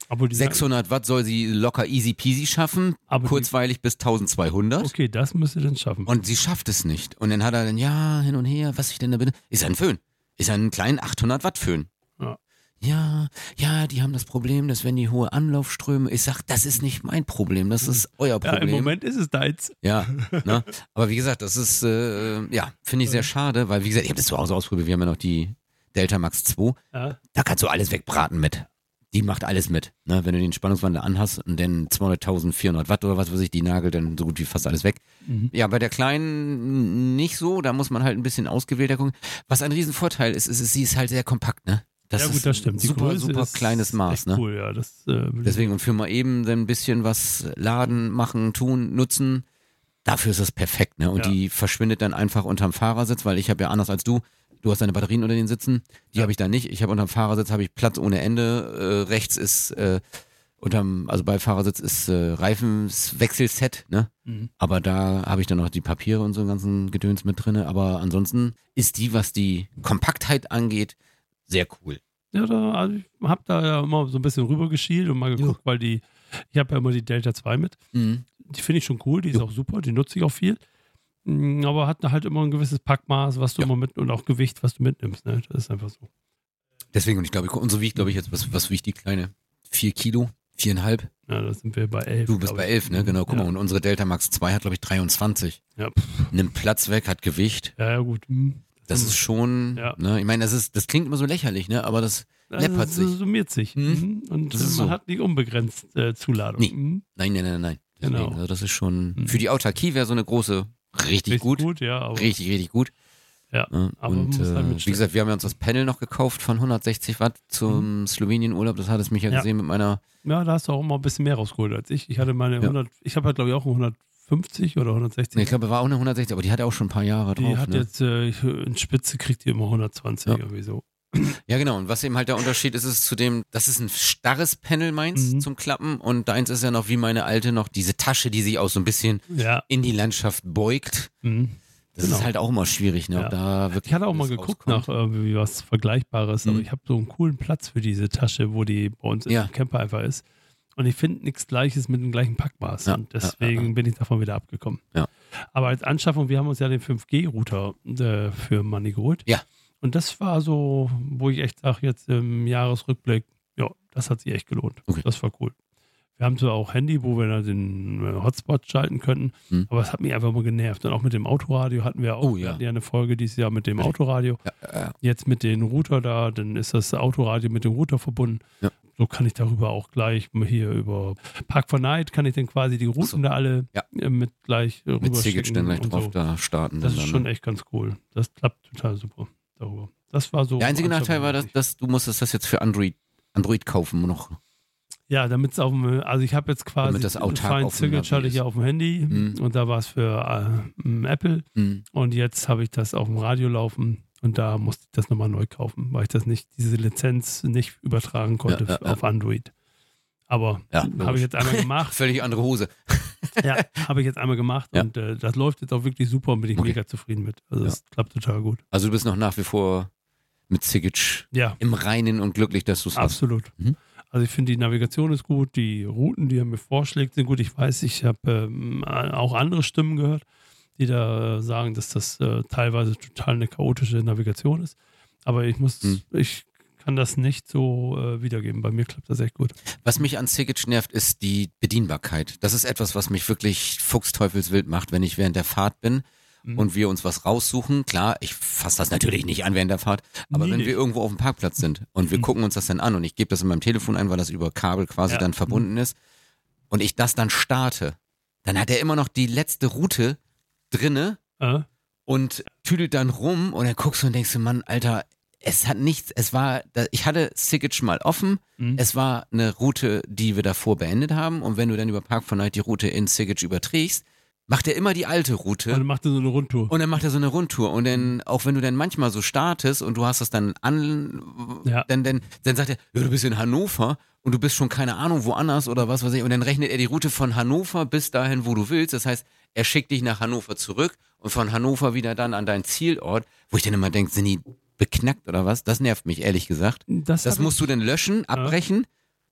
Aber die sechshundert Watt soll sie locker easy peasy schaffen, Aber kurzweilig bis eintausendzweihundert. Okay, das müsste dann schaffen. Und sie schafft es nicht. Und dann hat er dann, ja, hin und her, was ich denn da bin. Ist ein Föhn. Ist ein kleinen achthundert Watt Föhn. Ja. Ja, ja, die haben das Problem, dass wenn die hohe Anlaufströme, ich sag, das ist nicht mein Problem, das ist euer Ja, Problem. im Moment ist es deins. Ja, ne? Aber wie gesagt, das ist, äh, ja, finde ich sehr schade, weil wie gesagt, ich habe das zu Hause ausprobiert, wir haben ja noch die Delta Max zwei, Ja. da kannst du alles wegbraten mit. Die macht alles mit, ne? Wenn du den Spannungswandler anhast und dann zweihunderttausendvierhundert Watt oder was weiß ich, die nagelt dann so gut wie fast alles weg. Mhm. Ja, bei der kleinen nicht so, da muss man halt ein bisschen ausgewählter gucken. Was ein Riesenvorteil ist, ist, ist sie ist halt sehr kompakt, ne? Das ja, gut, ist das stimmt. Die super, Größe super ist kleines Maß, echt ne? Cool, ja. Das, äh, will ich- Deswegen, und für mal eben dann ein bisschen was laden, machen, tun, nutzen, dafür ist es perfekt, ne? Und Ja. die verschwindet dann einfach unterm Fahrersitz, weil ich habe ja anders als du, du hast deine Batterien unter den Sitzen, die Ja. habe ich da nicht. Ich habe unterm Fahrersitz habe ich Platz ohne Ende. Äh, rechts ist äh, unterm, also bei Fahrersitz ist äh, Reifenswechselset, ne? Mhm. Aber da habe ich dann noch die Papiere und so einen ganzen Gedöns mit drinne. Aber ansonsten ist die, was die Kompaktheit angeht, sehr cool. Ja, da, also ich habe da ja immer so ein bisschen rüber geschielt und mal geguckt, weil die, ich habe ja immer die Delta zwei mit. Mhm. Die finde ich schon cool, die ist Ja. auch super, die nutze ich auch viel. Mm, Aber hat halt immer ein gewisses Packmaß, was du Ja. immer mit und auch Gewicht, was du mitnimmst. Ne? Das ist einfach so. Deswegen, und ich glaube, und so wiegt, glaube ich, jetzt, was, was wiegt die kleine? Vier Kilo? Viereinhalb? Ja, da sind wir bei elf. Du bist glaub bei ich. elf, ne? Genau, guck ja. mal, und unsere Delta Max zwei hat, glaube ich, dreiundzwanzig. Ja, pff, Nimmt Platz weg, hat Gewicht. ja, ja, gut. Hm. Das ist schon, Ja. ne? Ich meine, das ist, das klingt immer so lächerlich, ne? Aber das läppert das sich. summiert sich. Mhm. Mhm. Und Das ist man so. hat nicht unbegrenzt äh, Zuladung. Nee. Mhm. Nein, nein, nein, nein. Deswegen, Genau. also das ist schon, Mhm. für die Autarkie wäre so eine große richtig, Richtig gut. gut, ja. Aber, Richtig, richtig gut. Ja, Ne? aber man Und muss halt äh, mitstellen. wie gesagt, wir haben ja uns das Panel noch gekauft von hundertsechzig Watt zum Slowenien-Urlaub. Das hat es mich ja, Ja. gesehen mit meiner. Ja, da hast du auch immer ein bisschen mehr rausgeholt als ich. Ich hatte meine Ja. hundert, ich habe halt glaube ich auch einen hundertfünfzig oder hundertsechzig. Nee, ich glaube, war auch eine hundertsechzig, aber die hat auch schon ein paar Jahre die drauf. hat Ne? jetzt, äh, in Spitze kriegt die immer hundertzwanzig Ja. irgendwie so. Ja, genau. Und was eben halt der Unterschied ist, ist zu dem, das ist ein starres Panel meins Mhm. zum Klappen und deins ist ja noch wie meine alte noch diese Tasche, die sich auch so ein bisschen Ja. in die Landschaft beugt. Mhm. Das Genau. ist halt auch immer schwierig, ne? Ob Ja. da wirklich Ich hatte auch mal alles geguckt rauskommt. nach irgendwie was Vergleichbares, aber Mhm. ich habe so einen coolen Platz für diese Tasche, wo die bei uns Ja. im Camper einfach ist. Und ich finde nichts Gleiches mit dem gleichen Packmaß. Ja, Und ja, deswegen ja, ja. bin ich davon wieder abgekommen. Ja. Aber als Anschaffung, wir haben uns ja den fünf G Router äh, für Money geholt. Ja. Und das war so, wo ich echt sage, jetzt im Jahresrückblick, ja, das hat sich echt gelohnt. Okay. Das war cool. Wir haben zwar auch Handy, wo wir dann den äh, Hotspot schalten könnten, Hm. aber es hat mich einfach mal genervt. Und auch mit dem Autoradio hatten wir auch Oh, wir ja. hatten ja eine Folge dieses Jahr mit dem Autoradio. Ja, ja, Jetzt mit dem Router da, dann ist das Autoradio mit dem Router verbunden. Ja. So kann ich darüber auch gleich hier über Park for Night kann ich dann quasi die Routen Ach so. da alle Ja. äh, mit gleich äh, mit Sigic dann gleich und drauf so. da starten. Das dann ist dann, schon ne? echt ganz cool. Das klappt total super darüber. Das war so. Der einzige Nachteil war, dass, dass du musstest das jetzt für Android, Android kaufen noch. Ja, damit es auf dem, also ich habe jetzt quasi Damit das autark Find auf dem Signage Navi hatte ich ja ist. auf dem Handy Mhm. und da war es für äh, Apple Hm. und jetzt habe ich das auf dem Radio laufen und da musste ich das nochmal neu kaufen, weil ich das nicht, diese Lizenz nicht übertragen konnte Ja, ja, ja. auf Android. Aber Ja, habe logisch. ich jetzt einmal gemacht. Völlig andere Hose. ja, habe ich jetzt einmal gemacht Ja. und äh, das läuft jetzt auch wirklich super und bin ich Okay. mega zufrieden mit. Also Ja. das klappt total gut. Also du bist noch nach wie vor mit Sigic Ja, im Reinen und glücklich, dass du es hast. absolut. Mhm. Also ich finde, die Navigation ist gut, die Routen, die er mir vorschlägt, sind gut. Ich weiß, ich habe ähm, auch andere Stimmen gehört, die da äh, sagen, dass das äh, teilweise total eine chaotische Navigation ist. Aber ich muss, Mhm. ich kann das nicht so äh, wiedergeben. Bei mir klappt das echt gut. Was mich an Sigic nervt, ist die Bedienbarkeit. Das ist etwas, was mich wirklich fuchsteufelswild macht, wenn ich während der Fahrt bin Mhm. und wir uns was raussuchen. Klar, ich fasse das natürlich nicht an während der Fahrt, aber Nie wenn nicht. wir irgendwo auf dem Parkplatz sind und wir Mhm. gucken uns das dann an und ich gebe das in meinem Telefon ein, weil das über Kabel quasi Ja. dann verbunden ist und ich das dann starte, dann hat er immer noch die letzte Route drinne Äh? und tüdelt dann rum und dann guckst du und denkst du, Mann, Alter, es hat nichts, es war, ich hatte Sigic mal offen, Mhm. es war eine Route, die wir davor beendet haben und wenn du dann über Park for Night die Route in Sigic überträgst, macht er immer die alte Und Route dann macht er so eine Rundtour. und dann macht er so eine Rundtour und dann, auch wenn du dann manchmal so startest und du hast das dann an, Ja. dann, dann, dann sagt er, ja, du bist in Hannover und du bist schon keine Ahnung woanders oder was weiß ich und dann rechnet er die Route von Hannover bis dahin, wo du willst, das heißt, er schickt dich nach Hannover zurück und von Hannover wieder dann an deinen Zielort, wo ich dann immer denke, sind die beknackt oder was? Das nervt mich, ehrlich gesagt. Das, Das hab musst du dann löschen, abbrechen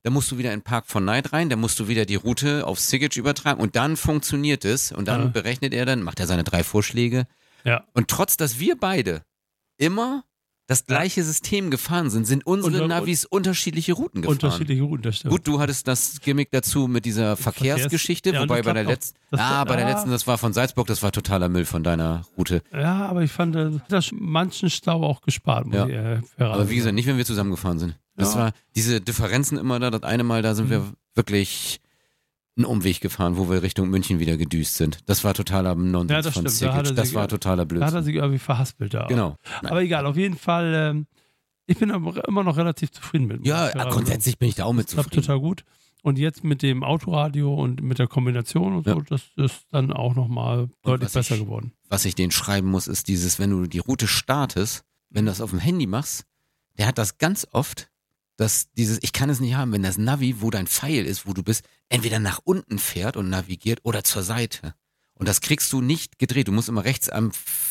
dann musst du wieder in Park for Night rein, dann musst du wieder die Route auf Siggage übertragen und dann funktioniert es und dann Ja. berechnet er dann, macht er seine drei Vorschläge. Ja. Und trotz, dass wir beide immer das gleiche System gefahren sind, sind unsere Und- Navis unterschiedliche Routen gefahren. Unterschiedliche Routen, das stimmt. Gut, du hattest das Gimmick dazu mit dieser Verkehrsgeschichte, Ja, und wobei das bei der klappt auch. letzten, Das- ah, bei der ah. letzten, das war von Salzburg, das war totaler Müll von deiner Route. Ja, aber ich fand, äh, das hat manchen Stau auch gespart, muss Ja. ich äh, fair Aber wie sagen. gesagt, nicht, wenn wir zusammengefahren sind. Das Ja. war diese Differenzen immer da, das eine Mal, da sind Mhm. wir wirklich einen Umweg gefahren, wo wir Richtung München wieder gedüst sind. Das war totaler Nonsens Ja, das von stimmt. Da hat Siggage. er Das sich- war totaler Da hat er Blödsinn. sich irgendwie verhaspelt da. Genau. Aber egal, auf jeden Fall, ähm, ich bin aber immer noch relativ zufrieden mit. Ja, muss ich sagen. grundsätzlich bin ich da auch mit Das klappt zufrieden. total gut. Und jetzt mit dem Autoradio und mit der Kombination und so, Ja. das ist dann auch nochmal deutlich was besser ich- geworden. Was ich denen schreiben muss, ist dieses, wenn du die Route startest, wenn du das auf dem Handy machst, der hat das ganz oft, dass dieses, ich kann es nicht haben, wenn das Navi, wo dein Pfeil ist, wo du bist, entweder nach unten fährt und navigiert oder zur Seite. Und das kriegst du nicht gedreht. Du musst immer rechts am,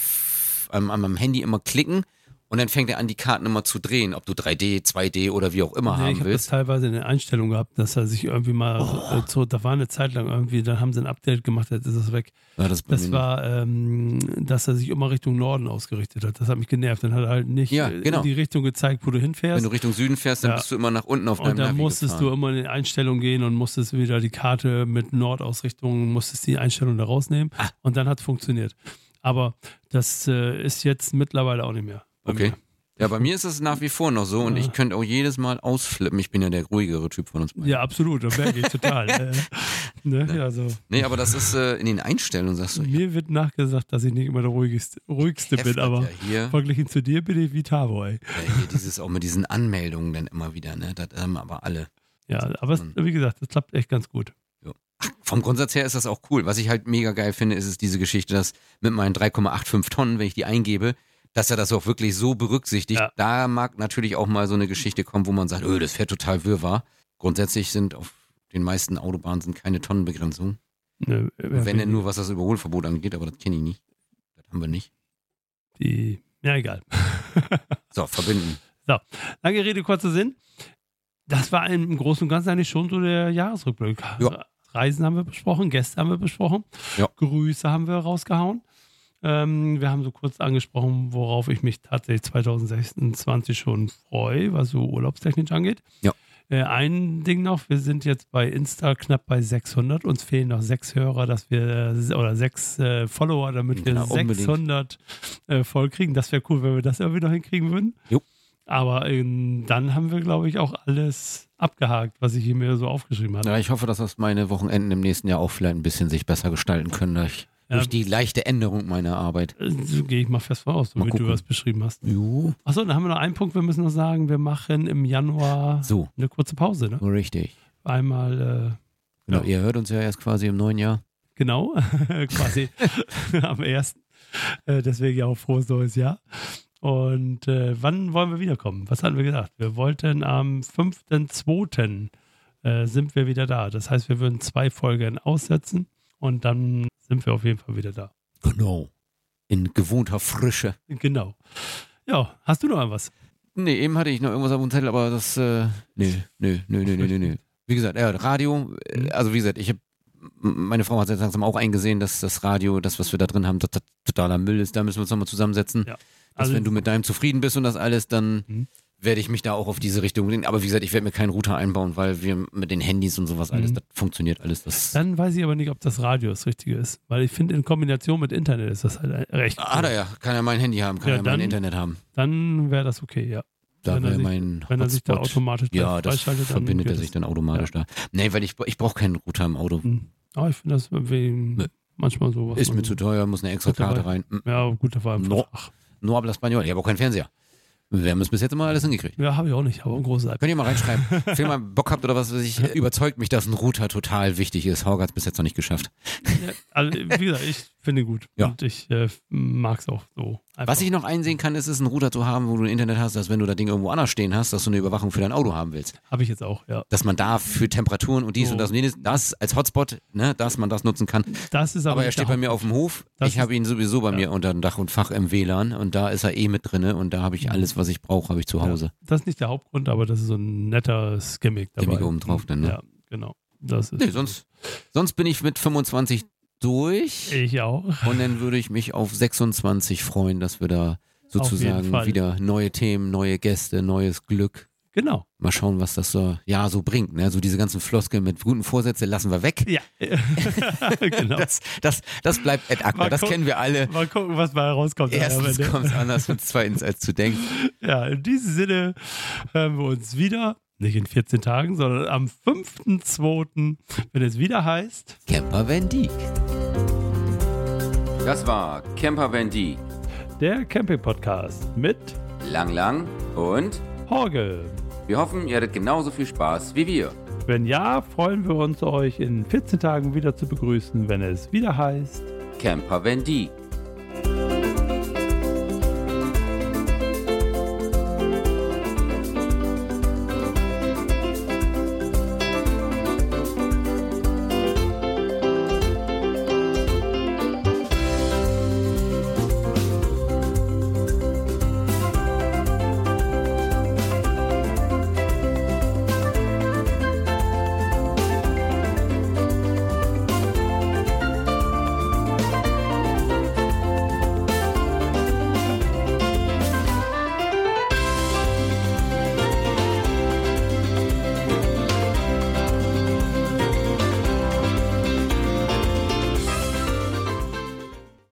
am, am Handy immer klicken und dann fängt er an, die Karten immer zu drehen, ob du drei D, zwei D oder wie auch immer Nee, ich haben habe das willst. teilweise in der Einstellung gehabt, dass er sich irgendwie mal äh, so, da war eine Zeit lang irgendwie, dann haben sie ein Update gemacht, jetzt ist es weg. Ja, das bei mir Das war, ähm, dass er sich immer Richtung Norden ausgerichtet hat. Das hat mich genervt. Dann hat er halt nicht Ja, äh, genau. in die Richtung gezeigt, wo du nicht. hinfährst. Wenn du Richtung Süden fährst, dann Ja. bist du immer nach unten auf deinem Und dann Navi musstest gefahren. du immer in die Einstellung gehen und musstest wieder die Karte mit Nordausrichtung, musstest die Einstellung da rausnehmen. Ah. Und dann hat es funktioniert. Aber das äh, ist jetzt mittlerweile auch nicht mehr. bei Okay. mir. Ja, bei mir ist es nach wie vor noch so und Ja. ich könnte auch jedes Mal ausflippen. Ich bin ja der ruhigere Typ von uns beiden. Ja, absolut. Das merke ich total. äh, ne? ja, also, Nee, aber das ist äh, in den Einstellungen, sagst du. mir wird nachgesagt, dass ich nicht immer der ruhigste, ruhigste bin, Heffert aber ja hier, verglichen zu dir bin ich wie Tavo, ey. ja, hier dieses auch mit diesen Anmeldungen dann immer wieder, ne? Das haben aber alle. Ja, aber es, wie gesagt, das klappt echt ganz gut. Vom Grundsatz her ist das auch cool. Was ich halt mega geil finde, ist es diese Geschichte, dass mit meinen drei Komma fünfundachtzig Tonnen, wenn ich die eingebe, dass er das auch wirklich so berücksichtigt. Ja. Da mag natürlich auch mal so eine Geschichte kommen, wo man sagt, öh, das fährt total wirrwarr. Grundsätzlich sind auf den meisten Autobahnen sind keine Tonnenbegrenzung. Ne, Wenn denn nur, was das Überholverbot angeht, aber das kenne ich nicht. Das haben wir nicht. die, ja, egal. So, verbinden. Lange Rede, kurzer Sinn. Das war im Großen und Ganzen eigentlich schon so der Jahresrückblick. Ja. Reisen haben wir besprochen, Gäste haben wir besprochen, Ja. Grüße haben wir rausgehauen. Ähm, wir haben so kurz angesprochen, worauf ich mich tatsächlich zwanzig sechsundzwanzig schon freue, was so urlaubstechnisch angeht. Ja. Äh, ein Ding noch, wir sind jetzt bei Insta knapp bei sechshundert. Uns fehlen noch sechs Hörer, dass wir, oder sechs äh, Follower, damit wir Genau, unbedingt. sechshundert äh, voll kriegen. Das wäre cool, wenn wir das irgendwie noch hinkriegen würden. Jo. Aber ähm, dann haben wir, glaube ich, auch alles abgehakt, was ich hier mir so aufgeschrieben hatte. Ja, ich hoffe, dass das meine Wochenenden im nächsten Jahr auch vielleicht ein bisschen sich besser gestalten können, durch, Ja. durch die leichte Änderung meiner Arbeit. Äh, So gehe ich mal fest von aus, so Mal wie du gucken. das beschrieben hast. Jo. Achso, dann haben wir noch einen Punkt, wir müssen noch sagen, wir machen im Januar So, eine kurze Pause. Ne? richtig. Einmal, Genau, Ja. ihr hört uns ja erst quasi im neuen Jahr. äh, genau, quasi am ersten. Äh, deswegen ja auch frohes neues Jahr. Und äh, wann wollen wir wiederkommen? Was hatten wir gesagt? Wir wollten am fünften zweiten Äh, sind wir wieder da. Das heißt, wir würden zwei Folgen aussetzen und dann sind wir auf jeden Fall wieder da. Genau. In gewohnter Frische. Genau. Ja, hast du noch was? Nee, eben hatte ich noch irgendwas auf dem Zettel, aber das, äh, nee, nee, nee, nee, nee, nee, nee. Wie gesagt, ja, Radio, äh, also wie gesagt, ich habe, meine Frau hat jetzt langsam auch eingesehen, dass das Radio, das, was wir da drin haben, dat- dat- totaler Müll ist. Da müssen wir uns nochmal zusammensetzen. Ja. Dass Also- wenn du mit deinem zufrieden bist und das alles, dann Mhm. werde ich mich da auch auf diese Richtung lehnen. Aber wie gesagt, ich werde mir keinen Router einbauen, weil wir mit den Handys und sowas alles, Mhm. das funktioniert alles. Das Dann weiß ich aber nicht, ob das Radio das Richtige ist. Weil ich finde, in Kombination mit Internet ist das halt recht. ah, da ja, kann er mein Handy haben, kann Ja, er mein dann- Internet haben. Dann wäre das okay, ja. Da wenn er wäre sich- mein Wenn er sich da Hotspot. automatisch Ja, das freischaltet, dann verbindet geht er sich das. dann automatisch da. Nee, weil ich, ich brauche keinen Router im Auto. Hm. Aber ich finde das wegen Nee. manchmal so was. Ist man mir so- zu teuer, muss eine extra Mit dabei. Karte rein. Mm, Ja, gut, da war einfach. No. Ach, No habla español. Ich habe auch keinen Fernseher. Wir haben es bis jetzt immer alles hingekriegt. ja, habe ich auch nicht, aber ein großes iPad. Könnt ihr mal reinschreiben. Wenn ihr mal Bock habt oder was weiß ich, überzeugt mich, dass ein Router total wichtig ist. Hauger hat es bis jetzt noch nicht geschafft. Ja, also, wie gesagt, ich finde ihn gut. Ja. Und ich äh, mag es auch so. Einfach. Was ich noch einsehen kann, ist es, einen Router zu haben, wo du ein Internet hast, dass wenn du das Ding irgendwo anders stehen hast, dass du eine Überwachung für dein Auto haben willst. Habe ich jetzt auch, ja. Dass man da für Temperaturen und dies Oh. und das und jenes, das als Hotspot, ne, dass man das nutzen kann. Das ist aber, Aber er nicht steht der bei mir auf dem Hof. Das Ich habe ihn sowieso bei ja. mir unter Dach und Fach im W L A N und da ist er eh mit drinne und da habe ich alles, was ich brauche, habe ich zu Hause. Ja, das ist nicht der Hauptgrund, aber das ist so ein netter Gimmick dabei. Gimmick oben drauf dann, ne? Ja, genau. Das ist Nee, sonst, sonst bin ich mit fünfundzwanzig durch ich auch. und dann würde ich mich auf sechsundzwanzig freuen, dass wir da sozusagen Fall. wieder neue Themen, neue Gäste, neues Glück. Genau. Mal schauen, was das so, ja, so bringt. Ne? So diese ganzen Floskeln mit guten Vorsätzen lassen wir weg. Ja, genau. Das, das, das bleibt ad acta, Mal das gucken. kennen wir alle. Mal gucken, was mal rauskommt. Erstens Ja, kommt es anders und zweitens als du denkst. Ja, in diesem Sinne hören wir uns wieder, nicht in vierzehn Tagen, sondern am fünften zweiten, wenn es wieder heißt Camper Van Dijk. Das war Camper Van Dijk. der Camping-Podcast mit Lang Lang und Horgel. wir hoffen, ihr hattet genauso viel Spaß wie wir. Wenn ja, freuen wir uns, euch in vierzehn Tagen wieder zu begrüßen, wenn es wieder heißt Camper Van Dijk.